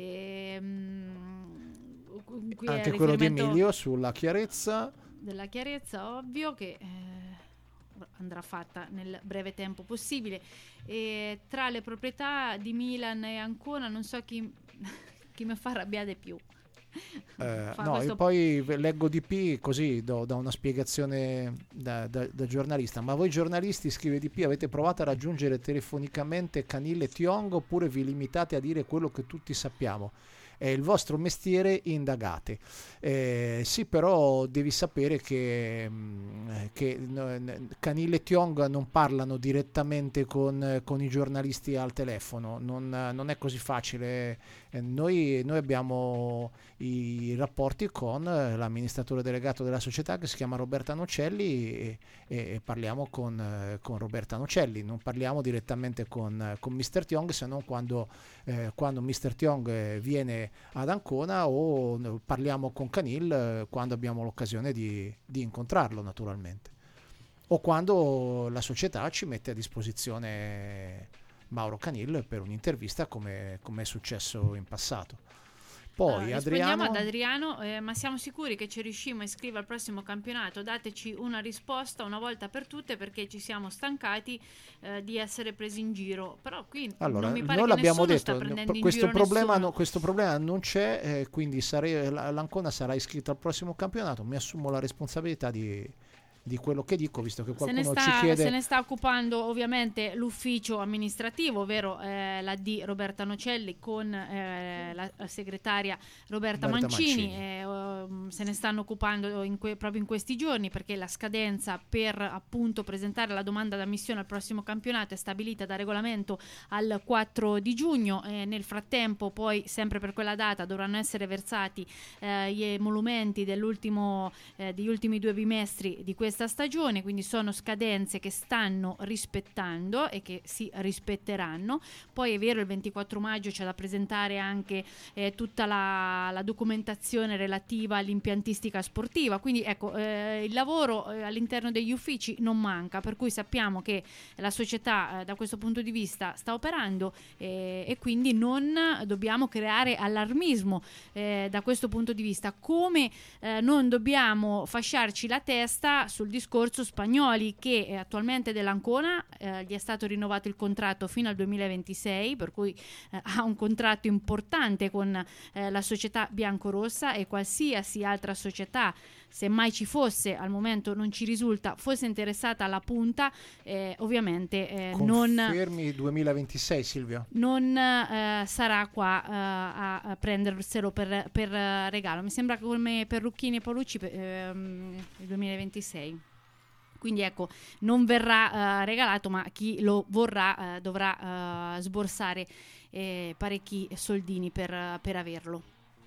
[SPEAKER 4] qui
[SPEAKER 5] anche quello di Emilio sulla chiarezza
[SPEAKER 4] della chiarezza, ovvio che andrà fatta nel breve tempo possibile. E tra le proprietà di Milan e Ancona non so chi mi fa arrabbiare più.
[SPEAKER 5] Io poi leggo DP così do una spiegazione da giornalista. Ma voi giornalisti, scrive DP, avete provato a raggiungere telefonicamente Canil e Tiong oppure vi limitate a dire quello che tutti sappiamo? è il vostro mestiere, indagate. Sì, però devi sapere che Canil e Tiong non parlano direttamente con i giornalisti al telefono, non è così facile. Noi abbiamo i rapporti con l'amministratore delegato della società, che si chiama Roberta Nocelli, e parliamo con Roberta Nocelli, non parliamo direttamente con Mr. Tiong, se non quando Mr. Tiong viene ad Ancona, o parliamo con Canil quando abbiamo l'occasione di incontrarlo, naturalmente, o quando la società ci mette a disposizione Mauro Canil per un'intervista, come è successo in passato. Poi
[SPEAKER 4] rispondiamo ad Adriano, ma siamo sicuri che ci riusciremo a iscrivere al prossimo campionato? Dateci una risposta una volta per tutte, perché ci siamo stancati di essere presi in giro. Però qui
[SPEAKER 5] allora,
[SPEAKER 4] non mi pare
[SPEAKER 5] noi
[SPEAKER 4] che
[SPEAKER 5] l'abbiamo
[SPEAKER 4] nessuno
[SPEAKER 5] detto,
[SPEAKER 4] sta prendendo
[SPEAKER 5] questo
[SPEAKER 4] in giro nessuno.
[SPEAKER 5] questo problema non c'è, quindi l'Ancona sarà iscritta al prossimo campionato. Mi assumo la responsabilità di quello che dico, visto che qualcuno ci chiede.
[SPEAKER 4] Se ne sta occupando ovviamente l'ufficio amministrativo, ovvero la D Roberta Nocelli con la segretaria Roberta Mancini. Se ne stanno occupando proprio in questi giorni, perché la scadenza per appunto presentare la domanda d'ammissione al prossimo campionato è stabilita da regolamento al 4 di giugno. Nel frattempo, poi, sempre per quella data, dovranno essere versati gli emolumenti degli ultimi 2 bimestri di questa stagione, quindi sono scadenze che stanno rispettando e che si rispetteranno. Poi è vero, il 24 maggio c'è da presentare anche tutta la documentazione relativa all'impiantistica sportiva, quindi ecco, il lavoro all'interno degli uffici non manca, per cui sappiamo che la società da questo punto di vista sta operando, e quindi non dobbiamo creare allarmismo da questo punto di vista, come non dobbiamo fasciarci la testa sul discorso Spagnoli, che attualmente dell'Ancona gli è stato rinnovato il contratto fino al 2026, per cui ha un contratto importante con la società biancorossa, e qualsiasi altra società, se mai ci fosse, al momento non ci risulta, fosse interessata alla punta, ovviamente
[SPEAKER 5] confermi 2026, Silvia?
[SPEAKER 4] Non sarà qua a prenderselo per regalo. Mi sembra come per Rucchini e Paolucci il 2026. Quindi ecco, non verrà regalato, ma chi lo vorrà dovrà sborsare parecchi soldini per averlo.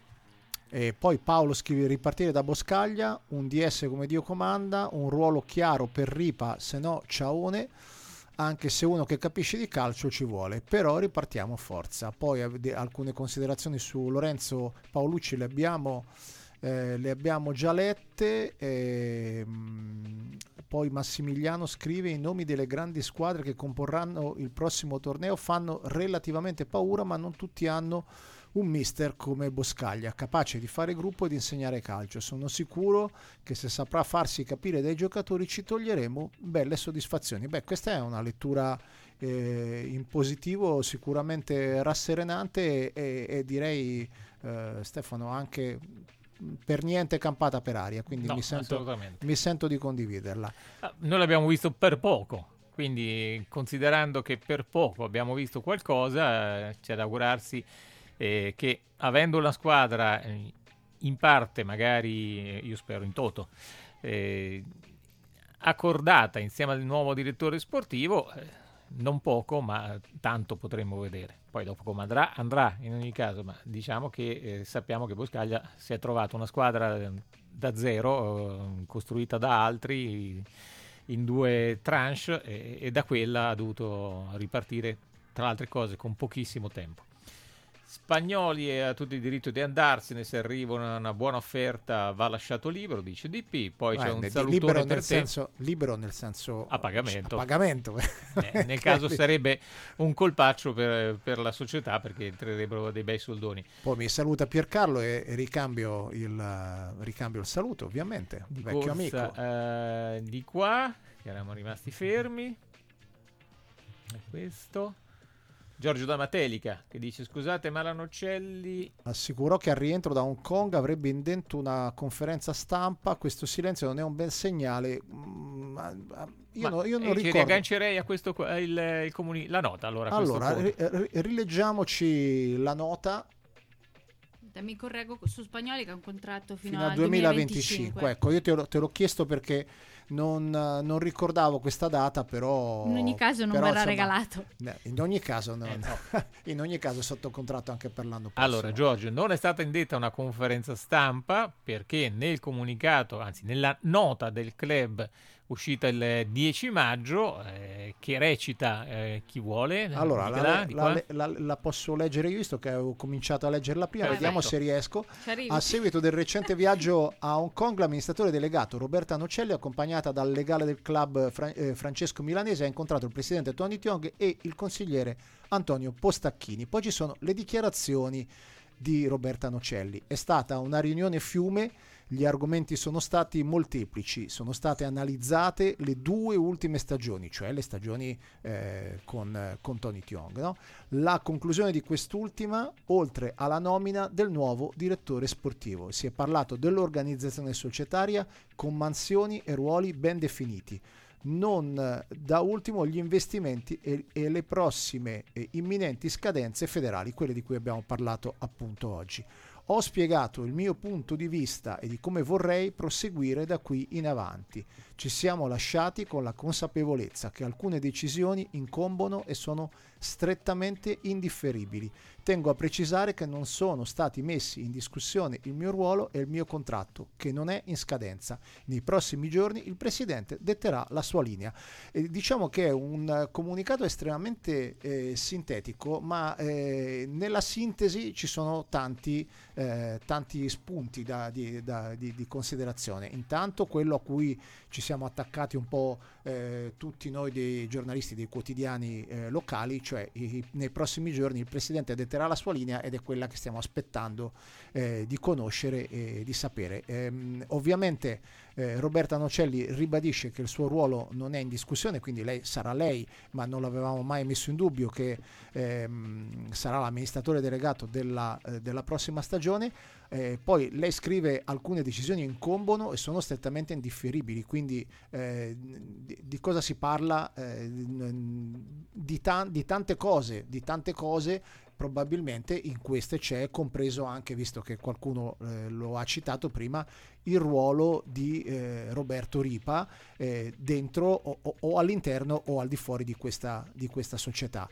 [SPEAKER 5] E poi Paolo scrive: ripartire da Boscaglia, un DS come Dio comanda, un ruolo chiaro per Ripa, se no ciaone, anche se uno che capisce di calcio ci vuole, però ripartiamo forza. Poi alcune considerazioni su Lorenzo Paolucci le abbiamo già lette. Poi Massimiliano scrive: i nomi delle grandi squadre che comporranno il prossimo torneo fanno relativamente paura, ma non tutti hanno un mister come Boscaglia, capace di fare gruppo e di insegnare calcio. Sono sicuro che se saprà farsi capire dai giocatori ci toglieremo belle soddisfazioni. Questa è una lettura in positivo, sicuramente rasserenante, e direi, Stefano, anche per niente campata per aria, quindi
[SPEAKER 3] no,
[SPEAKER 5] mi sento di condividerla.
[SPEAKER 3] Noi l'abbiamo visto per poco, quindi considerando che per poco abbiamo visto qualcosa, c'è da augurarsi che, avendo una squadra in parte, magari, io spero in toto, accordata insieme al nuovo direttore sportivo, non poco ma tanto potremmo vedere. Poi dopo come andrà in ogni caso, ma diciamo che sappiamo che Boscaglia si è trovato una squadra da zero, costruita da altri in 2 tranche, e da quella ha dovuto ripartire, tra le altre cose, con pochissimo tempo. Spagnoli ha tutto il diritto di andarsene, se arriva una buona offerta va lasciato libero, dice DP. Poi c'è un salutone per te.
[SPEAKER 5] Libero nel senso
[SPEAKER 3] a pagamento. Nel
[SPEAKER 5] Okay.
[SPEAKER 3] caso sarebbe un colpaccio per la società, perché entrerebbero dei bei soldoni.
[SPEAKER 5] Poi mi saluta Piercarlo e ricambio il saluto, ovviamente,
[SPEAKER 3] Di
[SPEAKER 5] vecchio
[SPEAKER 3] corsa,
[SPEAKER 5] amico.
[SPEAKER 3] di qua, che eravamo rimasti fermi. E questo Giorgio da Matelica che dice: scusate, ma la Nocelli
[SPEAKER 5] assicurò che al rientro da Hong Kong avrebbe indetto una conferenza stampa. Questo silenzio non è un bel segnale. Io non ricordo.
[SPEAKER 3] Ci riaggancerei a questo la nota. Allora
[SPEAKER 5] rileggiamoci la nota.
[SPEAKER 4] aspetta, mi correggo su Spagnoli che ha un contratto fino
[SPEAKER 5] al
[SPEAKER 4] al
[SPEAKER 5] 2025. Ecco, io te l'ho chiesto perché non ricordavo questa data, però
[SPEAKER 4] in ogni caso non verrà regalato.
[SPEAKER 5] In ogni caso in ogni caso è sotto contratto anche per l'anno prossimo.
[SPEAKER 3] Allora, Giorgio, non è stata indetta una conferenza stampa perché nel comunicato, anzi nella nota del club uscita il 10 maggio, che recita chi vuole.
[SPEAKER 5] Allora, la posso leggere io, visto che avevo cominciato a leggerla prima, vediamo se riesco. A seguito del recente viaggio a Hong Kong, l'amministratore delegato Roberta Nocelli, accompagnata dal legale del club Francesco Milanese, ha incontrato il presidente Tony Tiong e il consigliere Antonio Postacchini. Poi ci sono le dichiarazioni di Roberta Nocelli. È stata una riunione fiume. Gli argomenti sono stati molteplici, sono state analizzate le 2 ultime stagioni, cioè le stagioni con Tony Tiong, no? La conclusione di quest'ultima, oltre alla nomina del nuovo direttore sportivo. Si è parlato dell'organizzazione societaria con mansioni e ruoli ben definiti. Non da ultimo gli investimenti e le prossime imminenti scadenze federali, quelle di cui abbiamo parlato appunto oggi. Ho spiegato il mio punto di vista e di come vorrei proseguire da qui in avanti. Ci siamo lasciati con la consapevolezza che alcune decisioni incombono e sono strettamente indifferibili. Tengo a precisare che non sono stati messi in discussione il mio ruolo e il mio contratto, che non è in scadenza. Nei prossimi giorni il Presidente detterà la sua linea. Diciamo che è un comunicato estremamente sintetico, ma nella sintesi ci sono tanti spunti di considerazione. Intanto quello a cui ci siamo attaccati un po' tutti noi dei giornalisti dei quotidiani locali, cioè nei prossimi giorni il Presidente detterà la sua linea, ed è quella che stiamo aspettando di conoscere e di sapere. Ovviamente Roberta Nocelli ribadisce che il suo ruolo non è in discussione, quindi lei sarà lei, ma non l'avevamo mai messo in dubbio che sarà l'amministratore delegato della prossima stagione. Poi lei scrive: alcune decisioni incombono e sono strettamente indifferibili, quindi di cosa si parla? Di tante cose. Probabilmente in queste c'è compreso anche, visto che qualcuno lo ha citato prima, il ruolo di Roberto Ripa dentro o all'interno o al di fuori di questa società.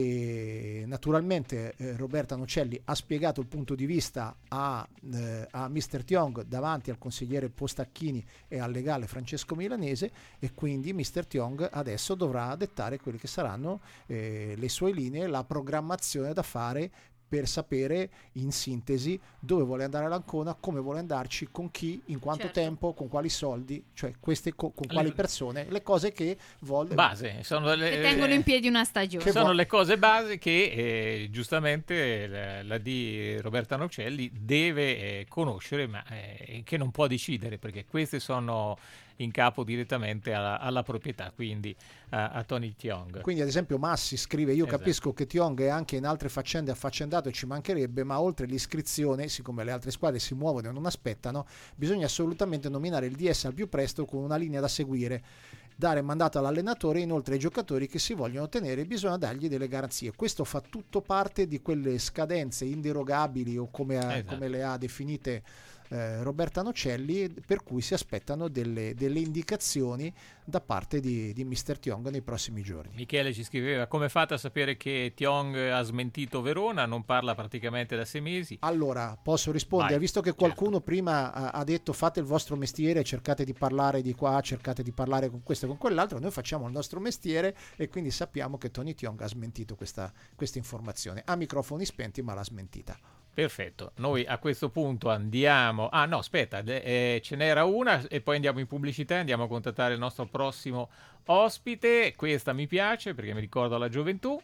[SPEAKER 5] E naturalmente Roberta Nocelli ha spiegato il punto di vista a Mr. Tiong davanti al consigliere Postacchini e al legale Francesco Milanese, e quindi Mr. Tiong adesso dovrà dettare quelle che saranno le sue linee, la programmazione da fare per sapere in sintesi dove vuole andare all'Ancona, come vuole andarci, con chi, in quanto tempo, con quali soldi, cioè queste con quali persone, le cose che vuole
[SPEAKER 3] base, sono
[SPEAKER 4] che tengono in piedi una stagione,
[SPEAKER 3] sono le cose base che giustamente la di Roberta Nocelli deve conoscere, ma che non può decidere, perché queste sono in capo direttamente alla proprietà, quindi a Tony Tiong.
[SPEAKER 5] Quindi ad esempio Massi scrive: io capisco che Tiong è anche in altre faccende affaccendato e ci mancherebbe, ma oltre l'iscrizione, siccome le altre squadre si muovono e non aspettano, bisogna assolutamente nominare il DS al più presto con una linea da seguire, dare mandato all'allenatore, inoltre ai giocatori che si vogliono tenere bisogna dargli delle garanzie. Questo fa tutto parte di quelle scadenze inderogabili, o come le ha definite Roberta Nocelli, per cui si aspettano delle indicazioni da parte di Mr. Tiong nei prossimi giorni.
[SPEAKER 3] Michele ci scriveva: come fate a sapere che Tiong ha smentito Verona? Non parla praticamente da 6 mesi.
[SPEAKER 5] Allora, posso rispondere?
[SPEAKER 3] Vai,
[SPEAKER 5] visto che qualcuno prima ha detto fate il vostro mestiere, cercate di parlare di qua, cercate di parlare con questo e con quell'altro, noi facciamo il nostro mestiere e quindi sappiamo che Tony Tiong ha smentito questa informazione a microfoni spenti, ma l'ha smentita.
[SPEAKER 3] Perfetto, noi a questo punto andiamo... Ah no, aspetta, ce n'era una e poi andiamo in pubblicità e andiamo a contattare il nostro prossimo ospite. Questa mi piace perché mi ricorda la gioventù.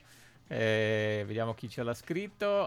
[SPEAKER 3] Vediamo chi ce l'ha scritto.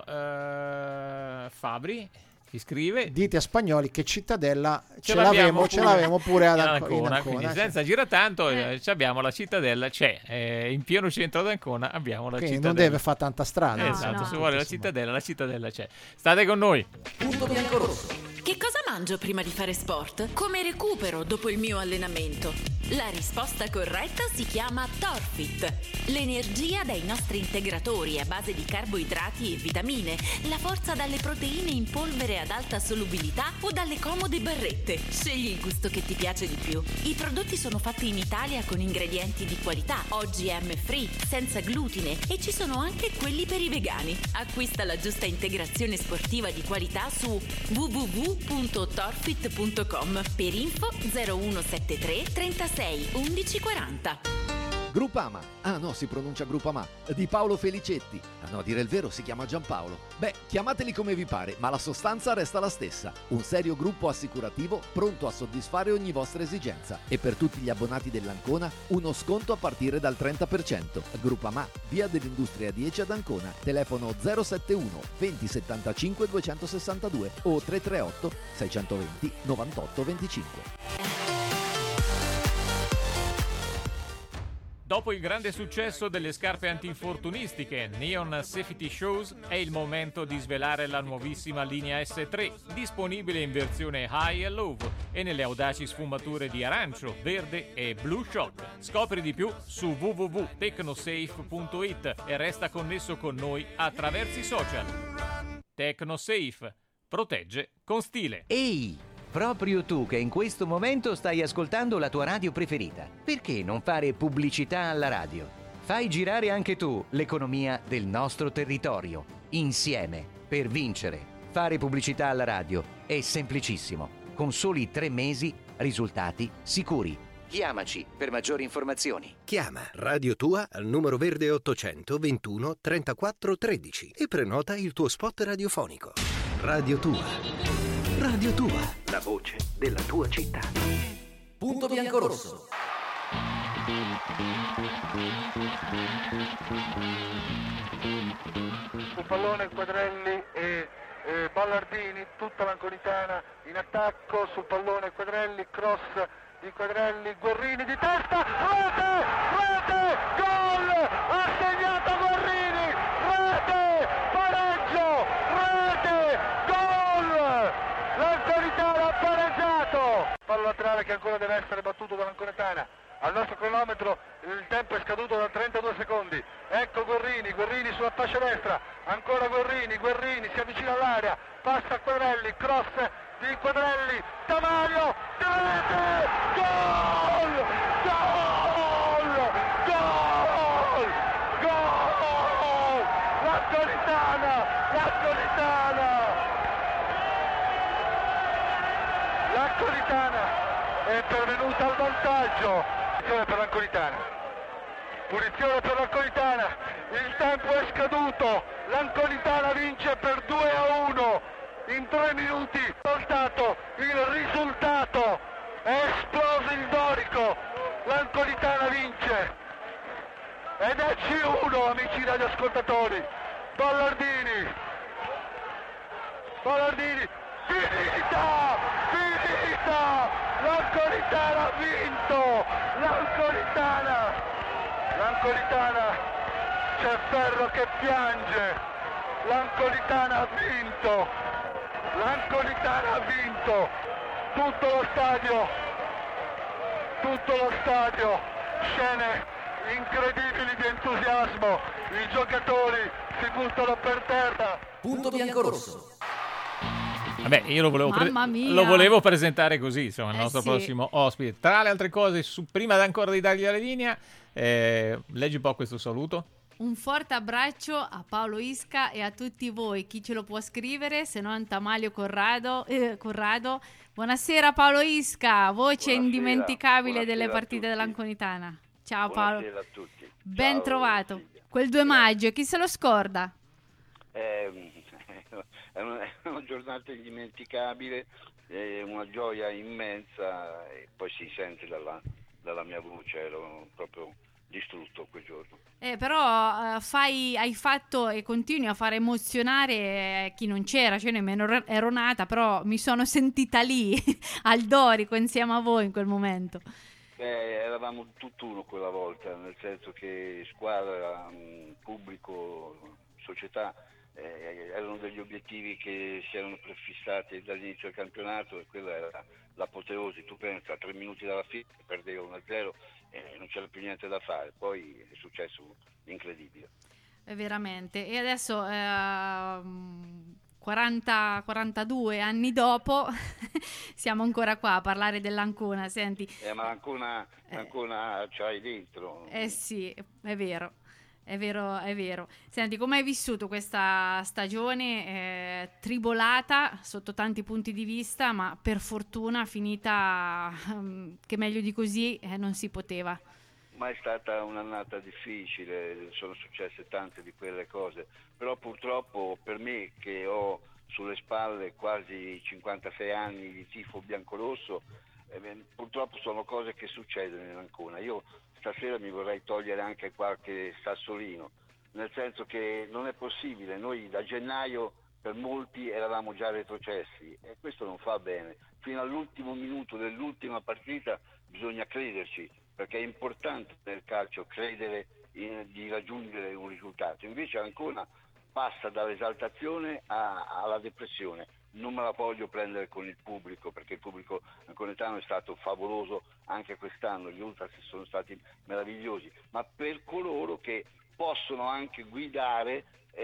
[SPEAKER 3] Fabri ci scrive:
[SPEAKER 5] dite a Spagnoli che Cittadella ce l'avemo pure ad Ancona.
[SPEAKER 3] Quindi senza girare tanto abbiamo la Cittadella, c'è in pieno centro ad Ancona, abbiamo la Cittadella,
[SPEAKER 5] non deve fare tanta strada.
[SPEAKER 3] Esatto, se vuole la Cittadella c'è. State con noi.
[SPEAKER 12] Punto bianco rosso. Che cosa mangio prima di fare sport? Come recupero dopo il mio allenamento? La risposta corretta si chiama Torfit. L'energia dai nostri integratori a base di carboidrati e vitamine, la forza dalle proteine in polvere ad alta solubilità o dalle comode barrette. Scegli il gusto che ti piace di più. I prodotti sono fatti in Italia con ingredienti di qualità, OGM free, senza glutine e ci sono anche quelli per i vegani. Acquista la giusta integrazione sportiva di qualità su www.torfit.com. Per info 0173 36 11 40.
[SPEAKER 1] Groupama, ah no, si pronuncia Groupama, di Paolo Felicetti. Ah no, a dire il vero si chiama Giampaolo. Beh, chiamateli come vi pare, ma la sostanza resta la stessa. Un serio gruppo assicurativo pronto a soddisfare ogni vostra esigenza. E per tutti gli abbonati dell'Ancona, uno sconto a partire dal 30%. Groupama, via dell'Industria 10 ad Ancona. Telefono 071 20 75 262 o 338 620 98 25.
[SPEAKER 3] Dopo il grande successo delle scarpe antinfortunistiche Neon Safety Shoes, è il momento di svelare la nuovissima linea S3, disponibile in versione High e Low e nelle audaci sfumature di arancio, verde e Blue Shock. Scopri di più su www.tecnosafe.it e resta connesso con noi attraverso i social. Tecnosafe. Protegge con stile.
[SPEAKER 8] Ehi! Proprio tu che in questo momento stai ascoltando la tua radio preferita. Perché non fare pubblicità alla radio? Fai girare anche tu l'economia del nostro territorio. Insieme, per vincere. Fare pubblicità alla radio è semplicissimo. Con soli 3 mesi, risultati sicuri. Chiamaci per maggiori informazioni.
[SPEAKER 2] Chiama Radio Tua al numero verde 800 21 34 13 e prenota il tuo spot radiofonico. Radio Tua. Radio Tua, la voce della tua città.
[SPEAKER 1] Punto biancorosso.
[SPEAKER 13] Sul pallone Quadrelli e Ballardini, tutta l'Anconitana in attacco, sul pallone Quadrelli, cross di Quadrelli, Guerrini di testa, rete, gol, ha segnato Guerrini, rete, pareggio, rete, gol, l'Anconitana ha pareggiato, fallo laterale che ancora deve essere battuto dall'Anconitana. Al nostro cronometro il tempo è scaduto da 32 secondi. Ecco Guerrini sulla fascia destra, ancora Guerrini si avvicina all'area, passa a Quadrelli, cross di Quadrelli, Tamario, rete, gol, gol, gol, gol, l'Anconitana è pervenuta al vantaggio. Punizione per l'Anconitana, il tempo è scaduto, l'Anconitana vince per 2-1 in 3 minuti, soltanto il risultato, è esploso il Dorico, l'Anconitana vince ed è C1, amici radioascoltatori. Ballardini, finita, l'Anconitana ha vinto, l'Anconitana, c'è Ferro che piange, l'Anconitana ha vinto, tutto lo stadio, scene incredibili di entusiasmo, i giocatori si buttano per terra.
[SPEAKER 1] Punto biancorosso.
[SPEAKER 3] Vabbè, io lo volevo presentare così, insomma, il nostro prossimo ospite. Tra le altre cose, prima ancora di dargli la linea, leggi un po' questo saluto.
[SPEAKER 4] Un forte abbraccio a Paolo Isca e a tutti voi. Chi ce lo può scrivere se non Tamalio Corrado. Buonasera Paolo Isca, voce indimenticabile delle partite dell'Anconitana. Ciao Paolo.
[SPEAKER 14] Buonasera a tutti.
[SPEAKER 4] Ben trovato. Quel 2 maggio, chi se lo scorda?
[SPEAKER 14] È una giornata indimenticabile, è una gioia immensa e poi si sente dalla mia voce, ero proprio distrutto quel giorno.
[SPEAKER 4] Però hai fatto e continui a far emozionare chi non c'era, cioè nemmeno ero nata, però mi sono sentita lì al Dorico insieme a voi in quel momento.
[SPEAKER 14] Eravamo tutt'uno quella volta, nel senso che squadra, pubblico, società, erano degli obiettivi che si erano prefissati dall'inizio del campionato, e quella era l'apoteosi. Tu pensa, a 3 minuti dalla fine perdeva 1-0 e non c'era più niente da fare, poi è successo l'incredibile.
[SPEAKER 4] Veramente. E adesso 42 anni dopo siamo ancora qua a parlare dell'Ancona. Senti,
[SPEAKER 14] Ma l'Ancona c'hai dentro.
[SPEAKER 4] Sì, è vero. È vero. Senti, come hai vissuto questa stagione tribolata sotto tanti punti di vista, ma per fortuna finita che meglio di così non si poteva?
[SPEAKER 14] Ma è stata un'annata difficile, sono successe tante di quelle cose, però purtroppo per me, che ho sulle spalle quasi 56 anni di tifo biancorosso, purtroppo sono cose che succedono in Ancona. Io stasera mi vorrei togliere anche qualche sassolino, nel senso che non è possibile, noi da gennaio per molti eravamo già retrocessi e questo non fa bene. Fino all'ultimo minuto dell'ultima partita bisogna crederci, perché è importante nel calcio credere di raggiungere un risultato. Invece Ancona passa dall'esaltazione alla depressione. Non me la voglio prendere con il pubblico, perché il pubblico anconetano è stato favoloso anche quest'anno, gli ultras sono stati meravigliosi, ma per coloro che possono anche guidare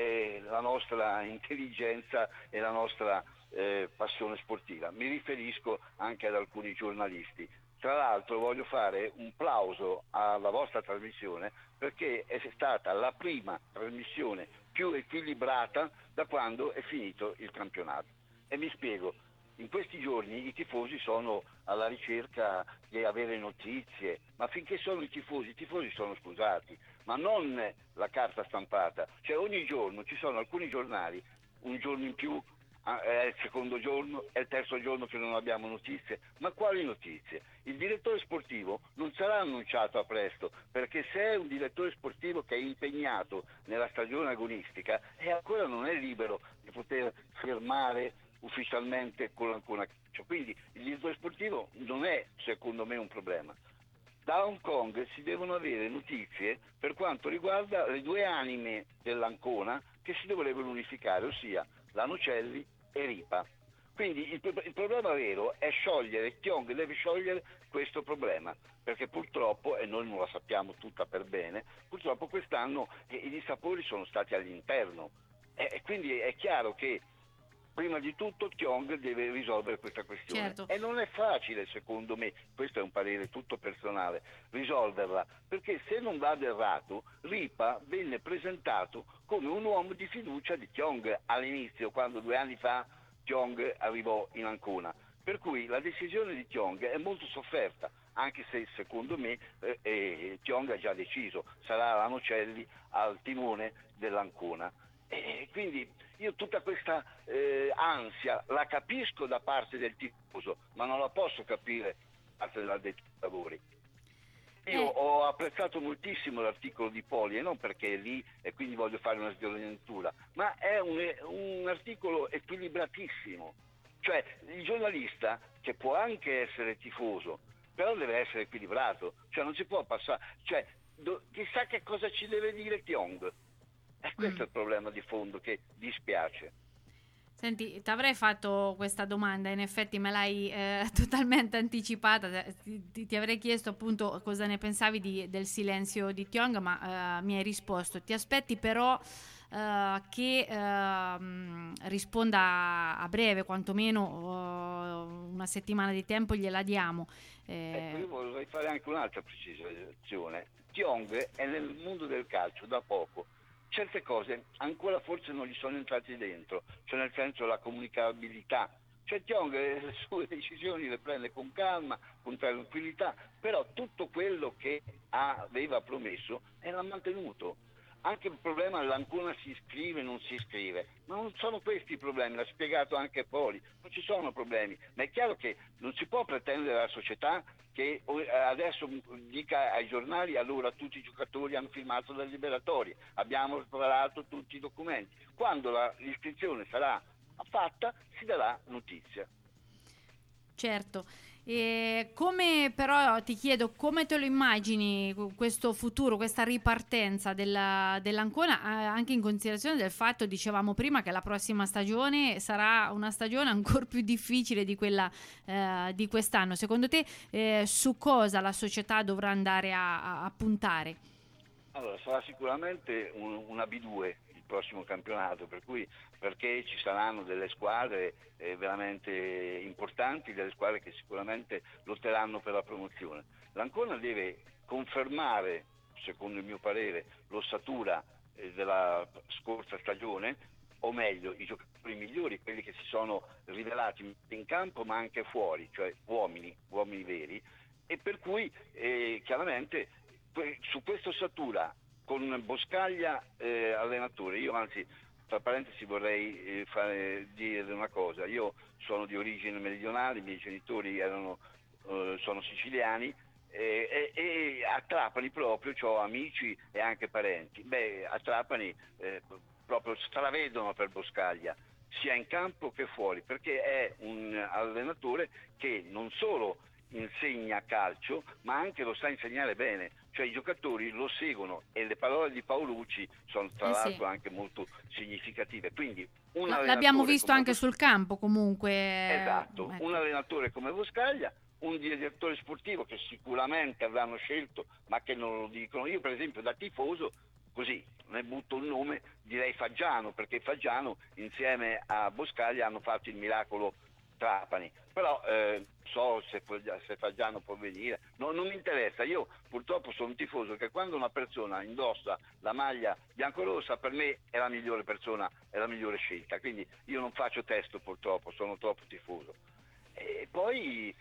[SPEAKER 14] la nostra intelligenza e la nostra passione sportiva. Mi riferisco anche ad alcuni giornalisti. Tra l'altro voglio fare un plauso alla vostra trasmissione, perché è stata la prima trasmissione più equilibrata da quando è finito il campionato. E mi spiego, in questi giorni i tifosi sono alla ricerca di avere notizie, ma finché sono i tifosi sono scusati, ma non la carta stampata. Cioè ogni giorno ci sono alcuni giornali, un giorno in più, è il secondo giorno, è il terzo giorno che non abbiamo notizie. Ma quali notizie? Il direttore sportivo non sarà annunciato a presto, perché se è un direttore sportivo che è impegnato nella stagione agonistica e ancora non è libero di poter firmare ufficialmente con l'Ancona Calcio. Quindi il direttore sportivo non è, secondo me, un problema. Da Hong Kong si devono avere notizie per quanto riguarda le due anime dell'Ancona che si dovrebbero unificare, ossia Lanocelli e Ripa. Quindi il problema vero è sciogliere, Tiong deve sciogliere questo problema, perché purtroppo, e noi non la sappiamo tutta per bene, purtroppo quest'anno i dissapori sono stati all'interno, e quindi è chiaro che prima di tutto Tiong deve risolvere questa questione.
[SPEAKER 4] Certo.
[SPEAKER 14] E non è facile, secondo me, questo è un parere tutto personale, risolverla, perché se non vado errato, Ripa venne presentato come un uomo di fiducia di Tiong all'inizio, quando 2 anni fa Tiong arrivò in Ancona, per cui la decisione di Tiong è molto sofferta, anche se secondo me Tiong ha già deciso, sarà Lanocelli al timone dell'Ancona. E quindi io tutta questa ansia la capisco da parte del tifoso, ma non la posso capire da parte dell'addetto ai lavori. Io ho apprezzato moltissimo l'articolo di Poli, e non perché è lì e quindi voglio fare una sdolinatura, ma è un articolo equilibratissimo. Cioè il giornalista, che può anche essere tifoso, però deve essere equilibrato, cioè non si può passare, cioè chissà che cosa ci deve dire Tiong. Questo è il problema di fondo che dispiace.
[SPEAKER 4] Senti, ti avrei fatto questa domanda, in effetti me l'hai totalmente anticipata, ti avrei chiesto appunto cosa ne pensavi del silenzio di Tiong, ma mi hai risposto. Ti aspetti però che risponda a breve, quantomeno una settimana di tempo gliela diamo.
[SPEAKER 14] Io vorrei fare anche un'altra precisazione. Tiong è nel mondo del calcio da poco. Certe cose ancora forse non gli sono entrati dentro, cioè nel senso la comunicabilità. Cioè Tiong le sue decisioni le prende con calma, con tranquillità, però tutto quello che aveva promesso l'ha mantenuto. Anche il problema l'Ancona si iscrive, non si iscrive, ma non sono questi i problemi, l'ha spiegato anche Poli, non ci sono problemi, ma è chiaro che non si può pretendere alla società che adesso dica ai giornali allora tutti i giocatori hanno firmato le liberatorie, abbiamo preparato tutti i documenti. Quando l'iscrizione sarà fatta si darà notizia.
[SPEAKER 4] Certo. Come però ti chiedo come te lo immagini questo futuro, questa ripartenza dell'Ancona, anche in considerazione del fatto, dicevamo prima, che la prossima stagione sarà una stagione ancora più difficile di quella di quest'anno. Secondo te su cosa la società dovrà andare a puntare?
[SPEAKER 14] Allora, sarà sicuramente una B2 il prossimo campionato, perché ci saranno delle squadre veramente importanti, delle squadre che sicuramente lotteranno per la promozione. L'Ancona deve confermare, secondo il mio parere, l'ossatura della scorsa stagione, o meglio, i giocatori migliori, quelli che si sono rivelati in campo ma anche fuori, cioè uomini veri, e per cui chiaramente su questa ossatura con Boscaglia allenatore, io anzi tra parentesi vorrei dire una cosa, io sono di origine meridionale, i miei genitori sono siciliani e a Trapani proprio ho amici e anche parenti. A Trapani proprio stravedono per Boscaglia, sia in campo che fuori, perché è un allenatore che non solo insegna calcio ma anche lo sa insegnare bene, cioè i giocatori lo seguono, e le parole di Paolucci sono tra l'altro anche molto significative, quindi
[SPEAKER 4] l'abbiamo visto anche sul campo comunque.
[SPEAKER 14] Esatto, ecco. Un allenatore come Boscaglia, un direttore sportivo che sicuramente avranno scelto ma che non lo dicono. Io per esempio da tifoso, così ne butto un nome, direi Faggiano, perché Faggiano insieme a Boscaglia hanno fatto il miracolo Trapani, però so se Faggiano può venire, non mi interessa. Io purtroppo sono un tifoso che quando una persona indossa la maglia biancorossa, per me è la migliore persona, è la migliore scelta, quindi io non faccio testo purtroppo, sono troppo tifoso. E poi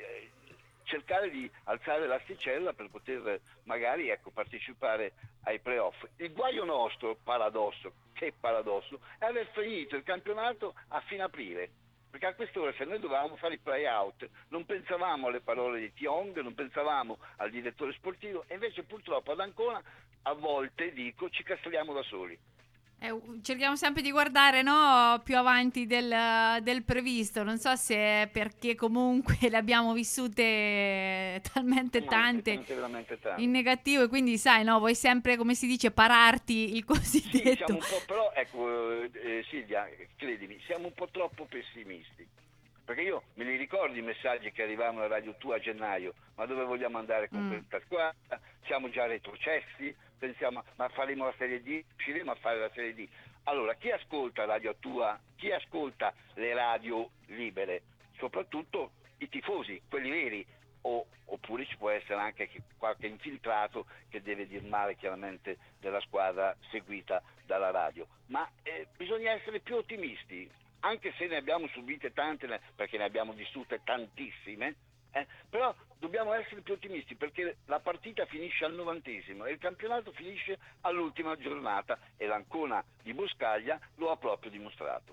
[SPEAKER 14] cercare di alzare l'asticella per poter magari partecipare ai playoff. Il guaio nostro, che paradosso, è aver finito il campionato a fine aprile. Perché a quest'ora, se noi dovevamo fare i play-out, non pensavamo alle parole di Tiong, non pensavamo al direttore sportivo, e invece purtroppo ad Ancona a volte ci castriamo da soli.
[SPEAKER 4] Cerchiamo sempre di guardare più avanti del previsto, non so se è perché comunque le abbiamo vissute talmente tante in negativo, e quindi sai, vuoi sempre, come si dice, pararti il cosiddetto.
[SPEAKER 14] Sì, siamo un po', però ecco Silvia, credimi, siamo un po' troppo pessimisti, perché io me li ricordo i messaggi che arrivavano a Radio Tua a gennaio: ma dove vogliamo andare con questa squadra? Siamo già retrocessi, pensiamo ma faremo la Serie D, riusciremo a fare la Serie D. Allora, chi ascolta Radio Tua, chi ascolta le radio libere, soprattutto i tifosi, quelli veri, oppure ci può essere anche qualche infiltrato che deve dir male chiaramente della squadra seguita dalla radio, ma bisogna essere più ottimisti, anche se ne abbiamo subite tante, perché ne abbiamo vissute tantissime, però dobbiamo essere più ottimisti, perché la partita finisce al 90° e il campionato finisce all'ultima giornata, e l'Ancona di Boscaglia lo ha proprio dimostrato.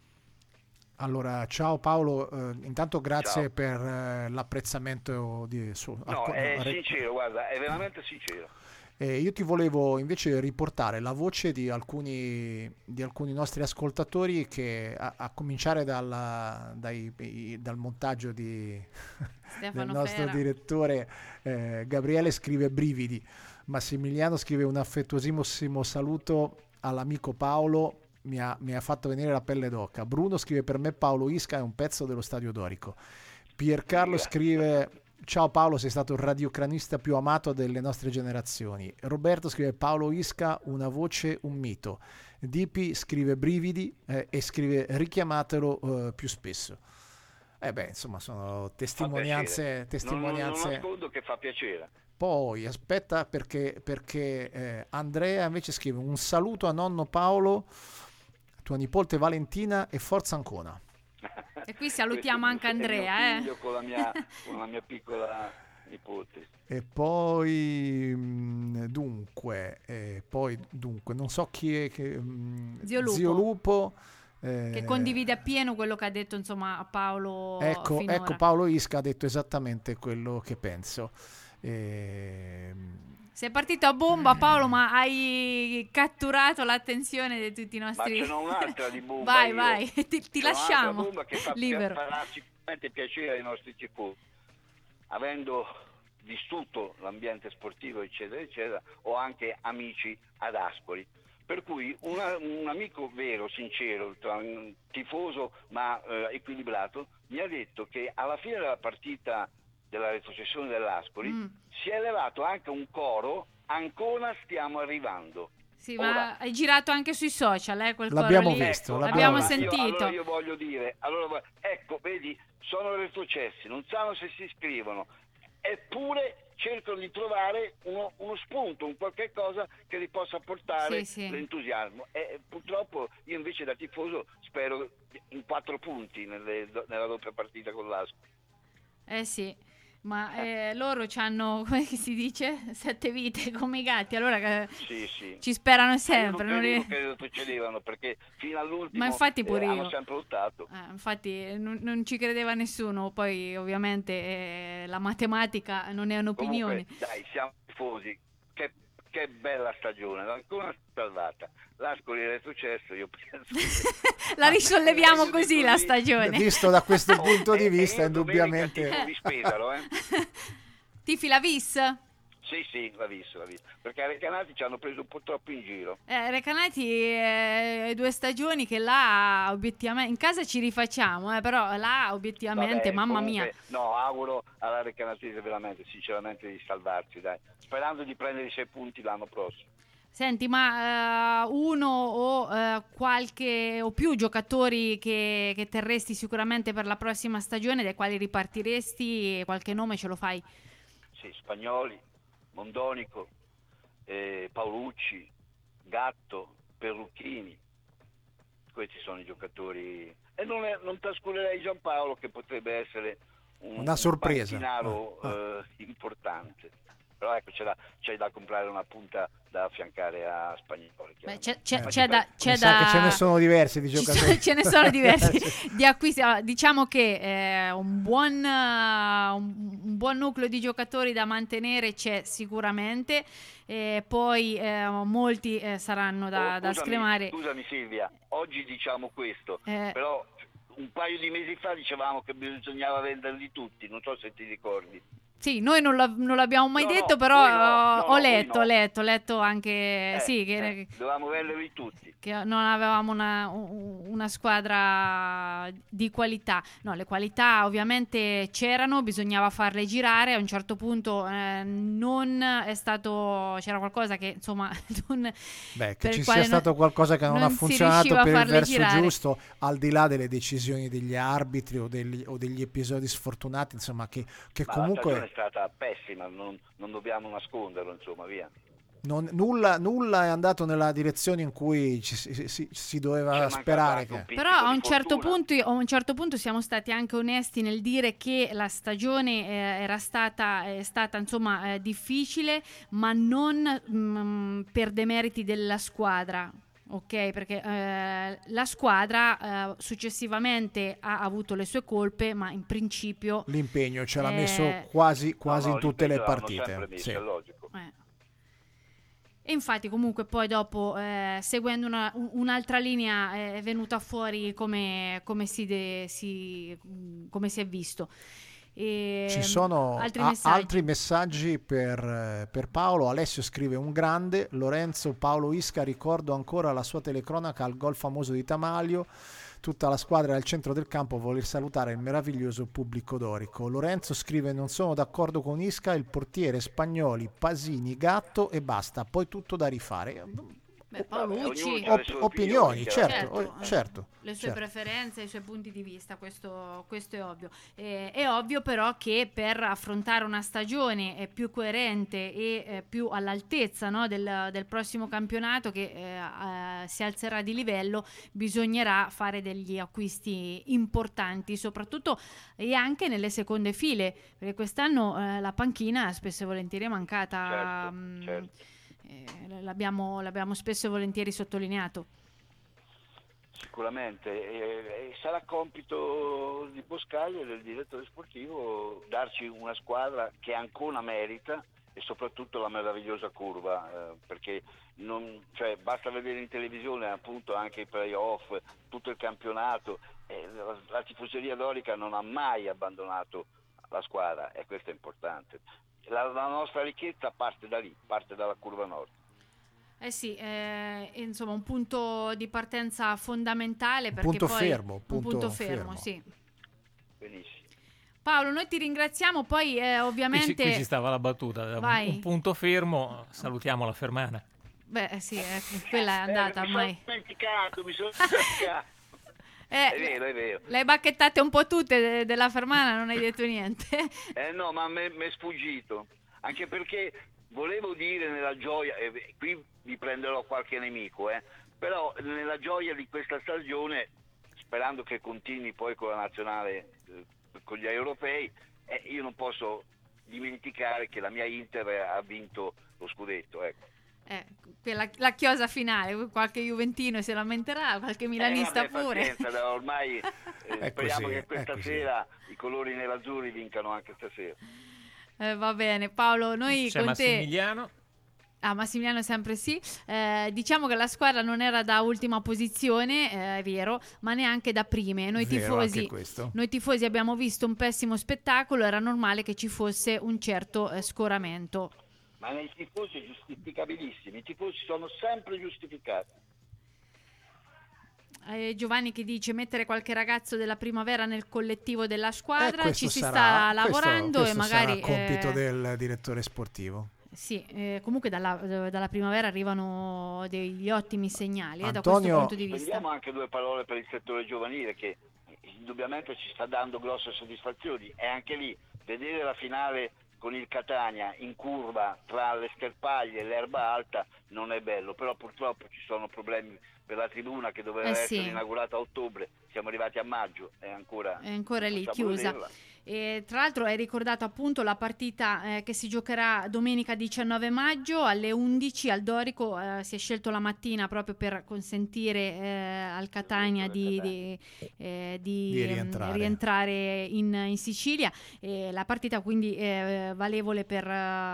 [SPEAKER 5] Allora, ciao Paolo, intanto grazie per l'apprezzamento
[SPEAKER 14] è sincero, guarda, è veramente sincero.
[SPEAKER 5] Io ti volevo invece riportare la voce di alcuni nostri ascoltatori, che a cominciare dal montaggio del nostro direttore Gabriele, scrive brividi. Massimiliano scrive: un affettuosissimo saluto all'amico Paolo, mi ha fatto venire la pelle d'oca. Bruno scrive: per me Paolo Isca è un pezzo dello Stadio Dorico. Piercarlo scrive: ciao Paolo, sei stato il radiocronista più amato delle nostre generazioni. Roberto scrive: Paolo Isca, una voce, un mito. Dipi scrive brividi e scrive: richiamatelo più spesso. Insomma, sono testimonianze.
[SPEAKER 14] Non nascondo che fa piacere.
[SPEAKER 5] Poi aspetta, perché Andrea invece scrive: un saluto a nonno Paolo, tua nipote Valentina e forza Ancona.
[SPEAKER 4] E qui salutiamo anche Andrea,
[SPEAKER 14] figlio con la mia piccola nipote.
[SPEAKER 5] E poi dunque, non so chi è Zio Lupo
[SPEAKER 4] che condivide appieno quello che ha detto, insomma, a Paolo.
[SPEAKER 5] Ecco, Paolo Isca ha detto esattamente quello che penso.
[SPEAKER 4] Sei partito a bomba, Paolo, ma hai catturato l'attenzione di tutti i nostri.
[SPEAKER 14] Ma ce n'ho un'altra di bomba.
[SPEAKER 4] Vai, ti lasciamo
[SPEAKER 14] bomba che
[SPEAKER 4] libero.
[SPEAKER 14] Farà sicuramente piacere ai nostri tifosi. avendo vissuto l'ambiente sportivo eccetera eccetera, ho anche amici ad Ascoli, per cui un amico vero, sincero, un tifoso ma equilibrato, mi ha detto che alla fine della partita della retrocessione dell'Ascoli si è elevato anche un coro: Ancona stiamo arrivando.
[SPEAKER 4] Sì, ma hai girato anche sui social, quel
[SPEAKER 5] l'abbiamo
[SPEAKER 4] coro lì.
[SPEAKER 5] visto,
[SPEAKER 4] l'abbiamo sentito.
[SPEAKER 14] Allora io voglio dire, ecco, vedi, sono retrocessi, non sanno se si iscrivono, eppure cercano di trovare uno spunto, un qualche cosa che li possa portare l'entusiasmo. E purtroppo io invece da tifoso spero in 4 punti nella doppia partita con l'Ascoli.
[SPEAKER 4] Sì, ma loro c'hanno, come si dice, 7 vite come i gatti, allora ci sperano sempre.
[SPEAKER 14] Io non credo che succedevano, perché fino all'ultimo hanno sempre lottato.
[SPEAKER 4] Infatti non ci credeva nessuno, poi ovviamente la matematica non è un'opinione.
[SPEAKER 14] Comunque, dai, siamo tifosi, che bella stagione, ancora salvata. L'Ascoli è successo, io penso.
[SPEAKER 4] La risolleviamo così la stagione.
[SPEAKER 5] Visto da questo punto di vista, indubbiamente.
[SPEAKER 4] Tifi la Vis?
[SPEAKER 14] Sì, l'ha visto, perché Recanati ci hanno preso un po' troppo in giro.
[SPEAKER 4] Recanati 2 stagioni che là obiettivamente in casa ci rifacciamo, però là obiettivamente, mamma mia.
[SPEAKER 14] No, auguro alla Recanatese veramente, sinceramente, di salvarsi, dai, sperando di prendere i 6 punti l'anno prossimo.
[SPEAKER 4] Senti, ma uno o qualche o più giocatori che terresti sicuramente per la prossima stagione, dai quali ripartiresti, qualche nome ce lo fai?
[SPEAKER 14] Sì, Spagnoli, Mondonico, Paolucci, Gatto, Perrucchini, questi sono i giocatori. E non trascurerei Giampaolo, che potrebbe essere
[SPEAKER 5] una sorpresa,
[SPEAKER 14] un panchinaro importante. Però ecco, c'è da comprare una punta da affiancare a Spagnoli.
[SPEAKER 4] C'è
[SPEAKER 5] da che ce ne sono diversi di giocatori.
[SPEAKER 4] Ce ne sono diversi di acquisti. Diciamo che un buon nucleo di giocatori da mantenere c'è sicuramente, poi molti saranno da scremare.
[SPEAKER 14] Scusami Silvia, oggi diciamo questo, però un paio di mesi fa dicevamo che bisognava venderli tutti, non so se ti ricordi.
[SPEAKER 4] Sì, noi non l'abbiamo mai detto, però ho letto anche che
[SPEAKER 14] dovevamo venderli tutti.
[SPEAKER 4] Che non avevamo una squadra di qualità. No, le qualità ovviamente c'erano, bisognava farle girare. A un certo punto non è stato, c'era qualcosa che insomma
[SPEAKER 5] che ci sia stato qualcosa che non ha funzionato per il verso
[SPEAKER 4] girare.
[SPEAKER 5] Giusto, al di là delle decisioni degli arbitri o degli episodi sfortunati, insomma, che comunque
[SPEAKER 14] è stata pessima, non dobbiamo nasconderlo, insomma, via.
[SPEAKER 5] Nulla è andato nella direzione in cui si doveva sperare.
[SPEAKER 4] Però a un certo punto siamo stati anche onesti nel dire che la stagione è stata insomma difficile, ma non per demeriti della squadra. Ok, perché la squadra successivamente ha avuto le sue colpe, ma in principio
[SPEAKER 5] l'impegno ce l'ha messo quasi in tutte le partite.
[SPEAKER 14] Messo, è logico.
[SPEAKER 4] E infatti comunque poi dopo seguendo un'altra linea è venuta fuori come si è visto.
[SPEAKER 5] Ci sono altri messaggi per Paolo. Alessio scrive: un grande Lorenzo Paolo Isca, ricordo ancora la sua telecronaca al gol famoso di Tamaglio, tutta la squadra al centro del campo a voler salutare il meraviglioso pubblico dorico. Lorenzo scrive: non sono d'accordo con Isca, il portiere Spagnoli, Pasini, Gatto e basta, poi tutto da rifare.
[SPEAKER 4] Paolucci,
[SPEAKER 5] opinioni, certo.
[SPEAKER 4] Le sue preferenze, i suoi punti di vista, questo è ovvio. È ovvio però che per affrontare una stagione più coerente e più all'altezza, no, del prossimo campionato che si alzerà di livello, bisognerà fare degli acquisti importanti, soprattutto e anche nelle seconde file, perché quest'anno la panchina spesso e volentieri è mancata.
[SPEAKER 14] Certo.
[SPEAKER 4] L'abbiamo spesso e volentieri sottolineato.
[SPEAKER 14] Sicuramente sarà compito di Boscaglia e del direttore sportivo darci una squadra che ancora merita, e soprattutto la meravigliosa curva, perché basta vedere in televisione appunto anche i playoff, tutto il campionato, la tifoseria dorica non ha mai abbandonato la squadra, e questo è importante. La nostra ricchezza parte da lì, parte dalla curva nord.
[SPEAKER 4] Eh sì, insomma un punto di partenza fondamentale, perché
[SPEAKER 5] punto
[SPEAKER 4] poi
[SPEAKER 5] fermo,
[SPEAKER 4] un punto fermo, sì.
[SPEAKER 14] Benissimo.
[SPEAKER 4] Paolo, noi ti ringraziamo, poi ovviamente...
[SPEAKER 3] Qui ci stava la battuta, un punto fermo, salutiamo la Fermana.
[SPEAKER 4] Beh sì, quella è andata ormai.
[SPEAKER 14] Mi sono dimenticato. È vero.
[SPEAKER 4] Le hai bacchettate un po' tutte della Fermana, non hai detto niente.
[SPEAKER 14] No, ma mi è sfuggito, anche perché volevo dire nella gioia, qui vi prenderò qualche nemico, però nella gioia di questa stagione, sperando che continui poi con la nazionale, con gli europei, io non posso dimenticare che la mia Inter ha vinto lo scudetto, ecco.
[SPEAKER 4] La chiosa finale, qualche juventino si lamenterà, qualche milanista pure.
[SPEAKER 14] Pazienza, ormai speriamo che questa sera i colori nerazzurri vincano anche stasera.
[SPEAKER 4] Va bene, Paolo, noi
[SPEAKER 3] c'è
[SPEAKER 4] con
[SPEAKER 3] Massimiliano.
[SPEAKER 4] Massimiliano sempre sì. Diciamo che la squadra non era da ultima posizione, è vero, ma neanche da prime. Noi tifosi abbiamo visto un pessimo spettacolo, era normale che ci fosse un certo scoramento.
[SPEAKER 14] Ma nei tifosi è giustificabilissimo, i tifosi sono sempre giustificati.
[SPEAKER 4] Giovanni che dice mettere qualche ragazzo della primavera nel collettivo della squadra, ci si sta lavorando
[SPEAKER 5] questo
[SPEAKER 4] e magari
[SPEAKER 5] sarà compito del direttore sportivo.
[SPEAKER 4] Sì, comunque dalla primavera arrivano degli ottimi segnali
[SPEAKER 5] Antonio,
[SPEAKER 4] da questo punto di vista.
[SPEAKER 14] Vediamo anche due parole per il settore giovanile, che indubbiamente ci sta dando grosse soddisfazioni, e anche lì vedere la finale con il Catania in curva tra le sterpaglie e l'erba alta non è bello, però purtroppo ci sono problemi per la tribuna che doveva essere inaugurata a ottobre, siamo arrivati a maggio, è ancora
[SPEAKER 4] lì chiusa. E tra l'altro hai ricordato appunto la partita che si giocherà domenica 19 maggio alle 11 al Dorico. Si è scelto la mattina proprio per consentire al Catania di rientrare in Sicilia. La partita quindi valevole per la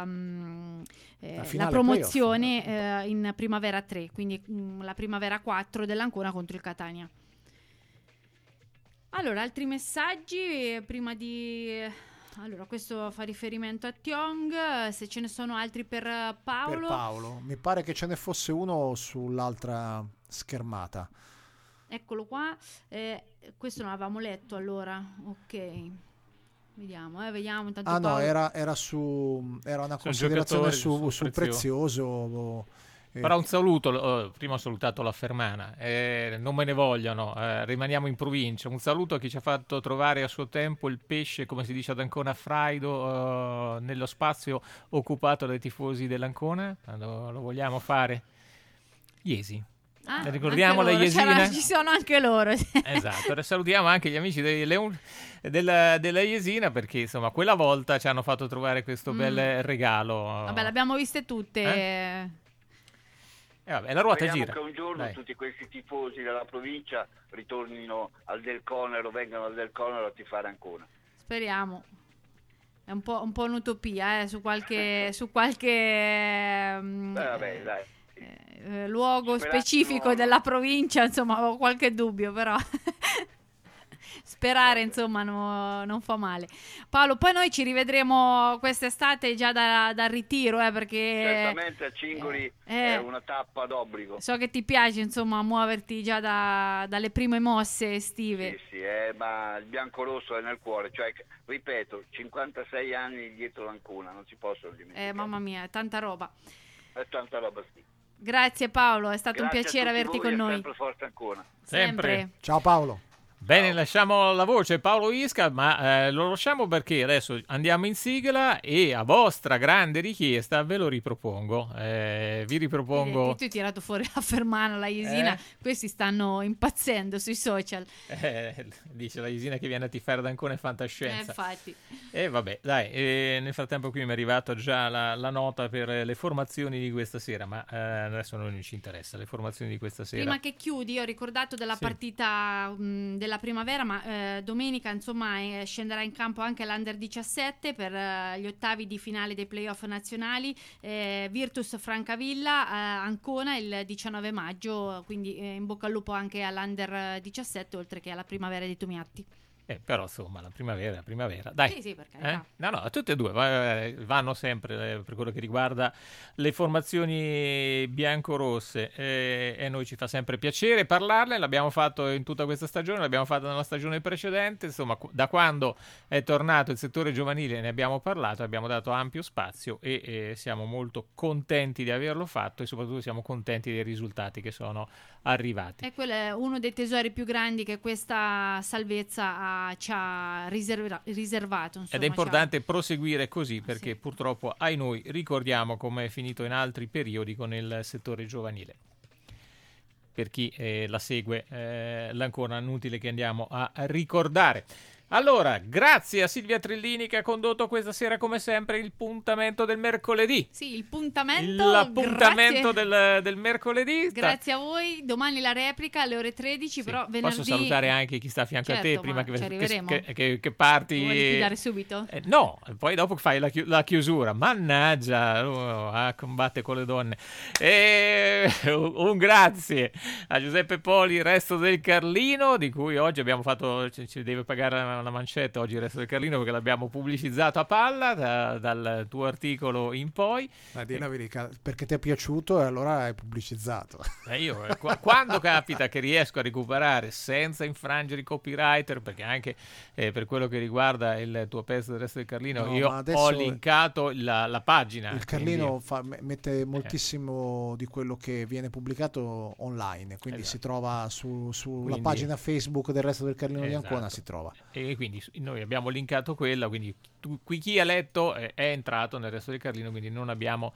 [SPEAKER 4] promozione in Primavera 3, quindi la Primavera 4 dell'Ancona contro il Catania. Allora, altri messaggi prima di... Allora, questo fa riferimento a Tiong, se ce ne sono altri per Paolo.
[SPEAKER 5] Per Paolo, mi pare che ce ne fosse uno sull'altra schermata.
[SPEAKER 4] Eccolo qua, questo non l'avevamo letto allora, ok. Vediamo. Intanto
[SPEAKER 5] no, era una considerazione sul prezioso.
[SPEAKER 3] Però un saluto, prima ho salutato la Fermana, non me ne vogliono, rimaniamo in provincia. Un saluto a chi ci ha fatto trovare a suo tempo il pesce, come si dice ad Ancona, fraido, nello spazio occupato dai tifosi dell'Ancona. Lo vogliamo fare? Iesi. Ricordiamo la Jesina?
[SPEAKER 4] Ci sono anche loro.
[SPEAKER 3] Esatto, salutiamo anche gli amici della Jesina, perché insomma quella volta ci hanno fatto trovare questo bel regalo.
[SPEAKER 4] Vabbè, l'abbiamo viste tutte.
[SPEAKER 3] Vabbè, la ruota
[SPEAKER 14] speriamo
[SPEAKER 3] gira.
[SPEAKER 14] Che un giorno tutti questi tifosi della provincia ritornino al Del Conero, vengano al Del Conero a tifare Ancona.
[SPEAKER 4] Speriamo. È un po' un'utopia su qualche
[SPEAKER 14] vabbè, dai.
[SPEAKER 4] Luogo specifico della provincia, insomma, ho qualche dubbio, però sperare insomma non fa male. Paolo, poi noi ci rivedremo quest'estate già dal ritiro, perché
[SPEAKER 14] certamente a Cingoli è una tappa d'obbligo.
[SPEAKER 4] So che ti piace insomma muoverti già dalle prime mosse estive.
[SPEAKER 14] Sì, ma il biancorosso è nel cuore, cioè ripeto, 56 anni dietro l'Ancona, non si possono dimenticare.
[SPEAKER 4] Mamma mia, è tanta roba.
[SPEAKER 14] È tanta roba, sì.
[SPEAKER 4] Grazie Paolo, è stato un piacere averti con noi.
[SPEAKER 14] Sempre forza Ancona.
[SPEAKER 3] Sempre.
[SPEAKER 5] Ciao Paolo.
[SPEAKER 3] Bene, lasciamo la voce a Paolo Isca, ma lo lasciamo perché adesso andiamo in sigla e a vostra grande richiesta ve lo ripropongo. Vi ripropongo...
[SPEAKER 4] Tu hai tirato fuori la Fermana, la Jesina, questi stanno impazzendo sui social.
[SPEAKER 3] Dice la Jesina che viene a tifare ad Ancona e fantascienza.
[SPEAKER 4] Infatti.
[SPEAKER 3] Vabbè, dai, nel frattempo qui mi è arrivata già la nota per le formazioni di questa sera, ma adesso non ci interessa, le formazioni di questa sera.
[SPEAKER 4] Prima che chiudi, ho ricordato della partita della primavera, ma domenica insomma scenderà in campo anche l'Under 17 per gli ottavi di finale dei playoff nazionali, Virtus Francavilla Ancona il 19 maggio, quindi in bocca al lupo anche all'Under 17 oltre che alla primavera di Tomiatti.
[SPEAKER 3] Però insomma la primavera, dai.
[SPEAKER 4] Sì, per carità.
[SPEAKER 3] No, tutte e due vanno sempre per quello che riguarda le formazioni biancorosse e a noi ci fa sempre piacere parlarne. L'abbiamo fatto in tutta questa stagione, l'abbiamo fatto nella stagione precedente, insomma da quando è tornato il settore giovanile ne abbiamo parlato, abbiamo dato ampio spazio e siamo molto contenti di averlo fatto e soprattutto siamo contenti dei risultati che sono arrivati.
[SPEAKER 4] E quello è uno dei tesori più grandi che questa salvezza ci ha riservato. Insomma,
[SPEAKER 3] ed è importante proseguire così perché purtroppo ai noi ricordiamo come è finito in altri periodi con il settore giovanile. Per chi la segue l'Ancona, inutile che andiamo a ricordare. Allora, grazie a Silvia Trellini che ha condotto questa sera come sempre il puntamento del mercoledì.
[SPEAKER 4] Sì, l'appuntamento
[SPEAKER 3] del mercoledì.
[SPEAKER 4] Grazie a voi, domani la replica alle ore 13, però venerdì...
[SPEAKER 3] Posso salutare anche chi sta a fianco a te prima che parti?
[SPEAKER 4] Vuoi liquidare subito?
[SPEAKER 3] No, poi dopo fai la chiusura. Mannaggia, combatte con le donne. Un grazie a Giuseppe Poli, Resto del Carlino, di cui oggi abbiamo fatto, ci deve pagare una mancetta oggi il Resto del Carlino perché l'abbiamo pubblicizzato a palla dal tuo articolo in poi.
[SPEAKER 5] Perché ti è piaciuto e allora hai pubblicizzato.
[SPEAKER 3] Io quando capita che riesco a recuperare senza infrangere i copywriter, perché anche per quello che riguarda il tuo pezzo del Resto del Carlino io ho linkato la pagina.
[SPEAKER 5] Il Carlino mette moltissimo di quello che viene pubblicato online, quindi si trova sulla pagina Facebook del Resto del Carlino di Ancona, si trova.
[SPEAKER 3] E quindi noi abbiamo linkato quella, quindi chi ha letto è entrato nel Resto del Carlino, quindi non abbiamo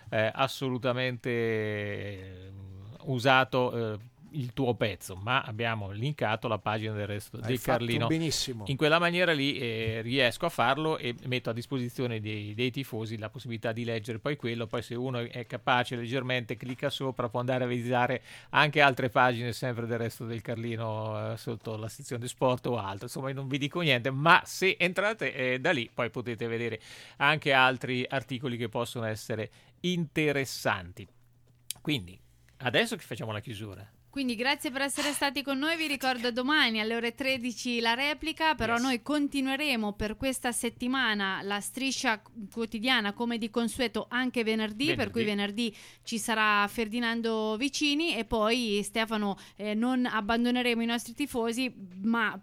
[SPEAKER 3] assolutamente usato il tuo pezzo, ma abbiamo linkato la pagina del Resto del Carlino.
[SPEAKER 5] Benissimo.
[SPEAKER 3] In quella maniera lì riesco a farlo e metto a disposizione dei tifosi la possibilità di leggere poi quello. Poi se uno è capace leggermente clicca sopra, può andare a visitare anche altre pagine sempre del Resto del Carlino sotto la sezione sport o altro. Insomma, io non vi dico niente, ma se entrate da lì poi potete vedere anche altri articoli che possono essere interessanti. Quindi adesso che facciamo la chiusura.
[SPEAKER 4] Quindi grazie per essere stati con noi, vi ricordo domani alle ore 13 la replica, però noi continueremo per questa settimana la striscia quotidiana come di consueto anche venerdì. Per cui venerdì ci sarà Ferdinando Vicini e poi Stefano non abbandoneremo i nostri tifosi, ma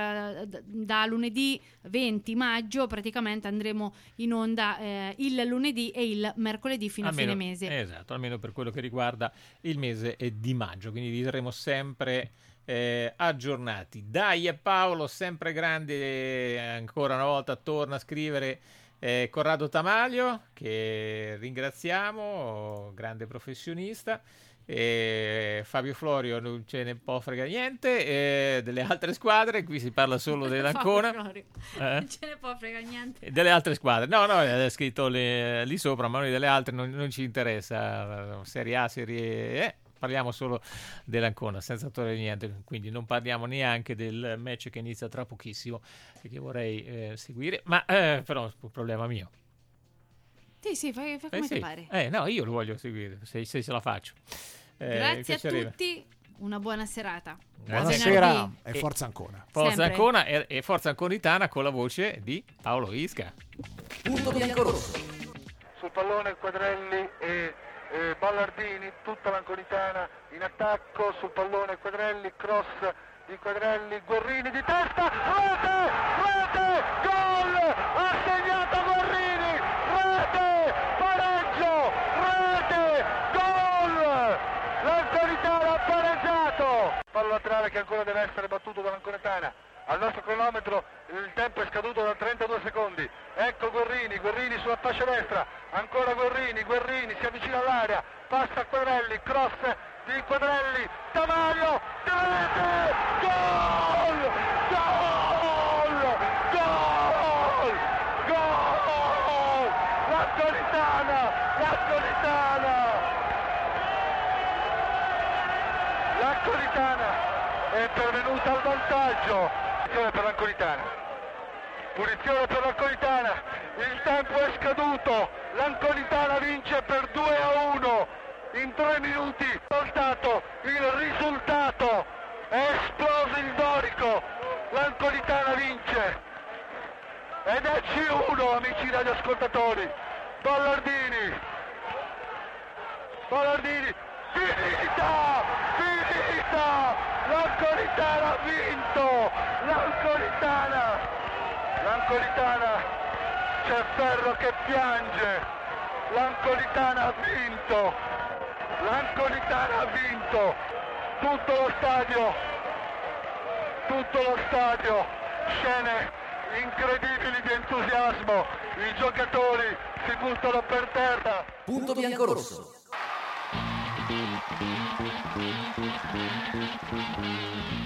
[SPEAKER 4] da lunedì 20 maggio praticamente andremo in onda il lunedì e il mercoledì fino a fine mese.
[SPEAKER 3] Esatto, almeno per quello che riguarda il mese di maggio, quindi saremo sempre aggiornati. Dai Paolo, sempre grande, ancora una volta torna a scrivere Corrado Tamaglio, che ringraziamo, grande professionista. Fabio Florio non ce ne può frega niente delle altre squadre, qui si parla solo dell'Ancona.
[SPEAKER 4] Non ce ne può frega niente
[SPEAKER 3] delle altre squadre, no, è scritto lì sopra, ma noi delle altre non ci interessa, Serie A, Serie parliamo solo dell'Ancona senza togliere niente, quindi non parliamo neanche del match che inizia tra pochissimo e che vorrei seguire, ma però è un problema mio.
[SPEAKER 4] Sì, fai come ti pare.
[SPEAKER 3] No, io lo voglio seguire se ce la faccio.
[SPEAKER 4] Grazie a tutti, una buona serata.
[SPEAKER 5] Buonasera e forza Ancona.
[SPEAKER 3] Forza Ancona e forza Anconitana con la voce di Paolo Isca.
[SPEAKER 1] Punto biancorosso.
[SPEAKER 13] Sul pallone Quadrelli e Ballardini, tutta l'Anconitana in attacco, sul pallone Quadrelli, cross di Quadrelli, Guerrini di testa, rete, gol, ha segnato Guerrini, rete, pareggio, rete, gol, l'Anconitana ha pareggiato, palla laterale che ancora deve essere battuto dall'Anconitana. Al nostro cronometro il tempo è scaduto da 32 secondi. Ecco Guerrini sulla fascia destra, ancora Guerrini si avvicina all'area, passa a Quadrelli, cross di Quadrelli, Tamaglio, rete, gol, l'Anconitana è pervenuta al vantaggio. Punizione per l'Anconitana, il tempo è scaduto, l'Anconitana vince per 2-1 in 3 minuti, il risultato è esploso il Dorico, l'Anconitana vince ed è C1, amici radioascoltatori. Ballardini, finita, l'Anconitana ha vinto, l'Anconitana, c'è Ferro che piange, l'Anconitana ha vinto, tutto lo stadio, scene incredibili di entusiasmo, i giocatori si buttano per terra.
[SPEAKER 1] Punto biancorosso.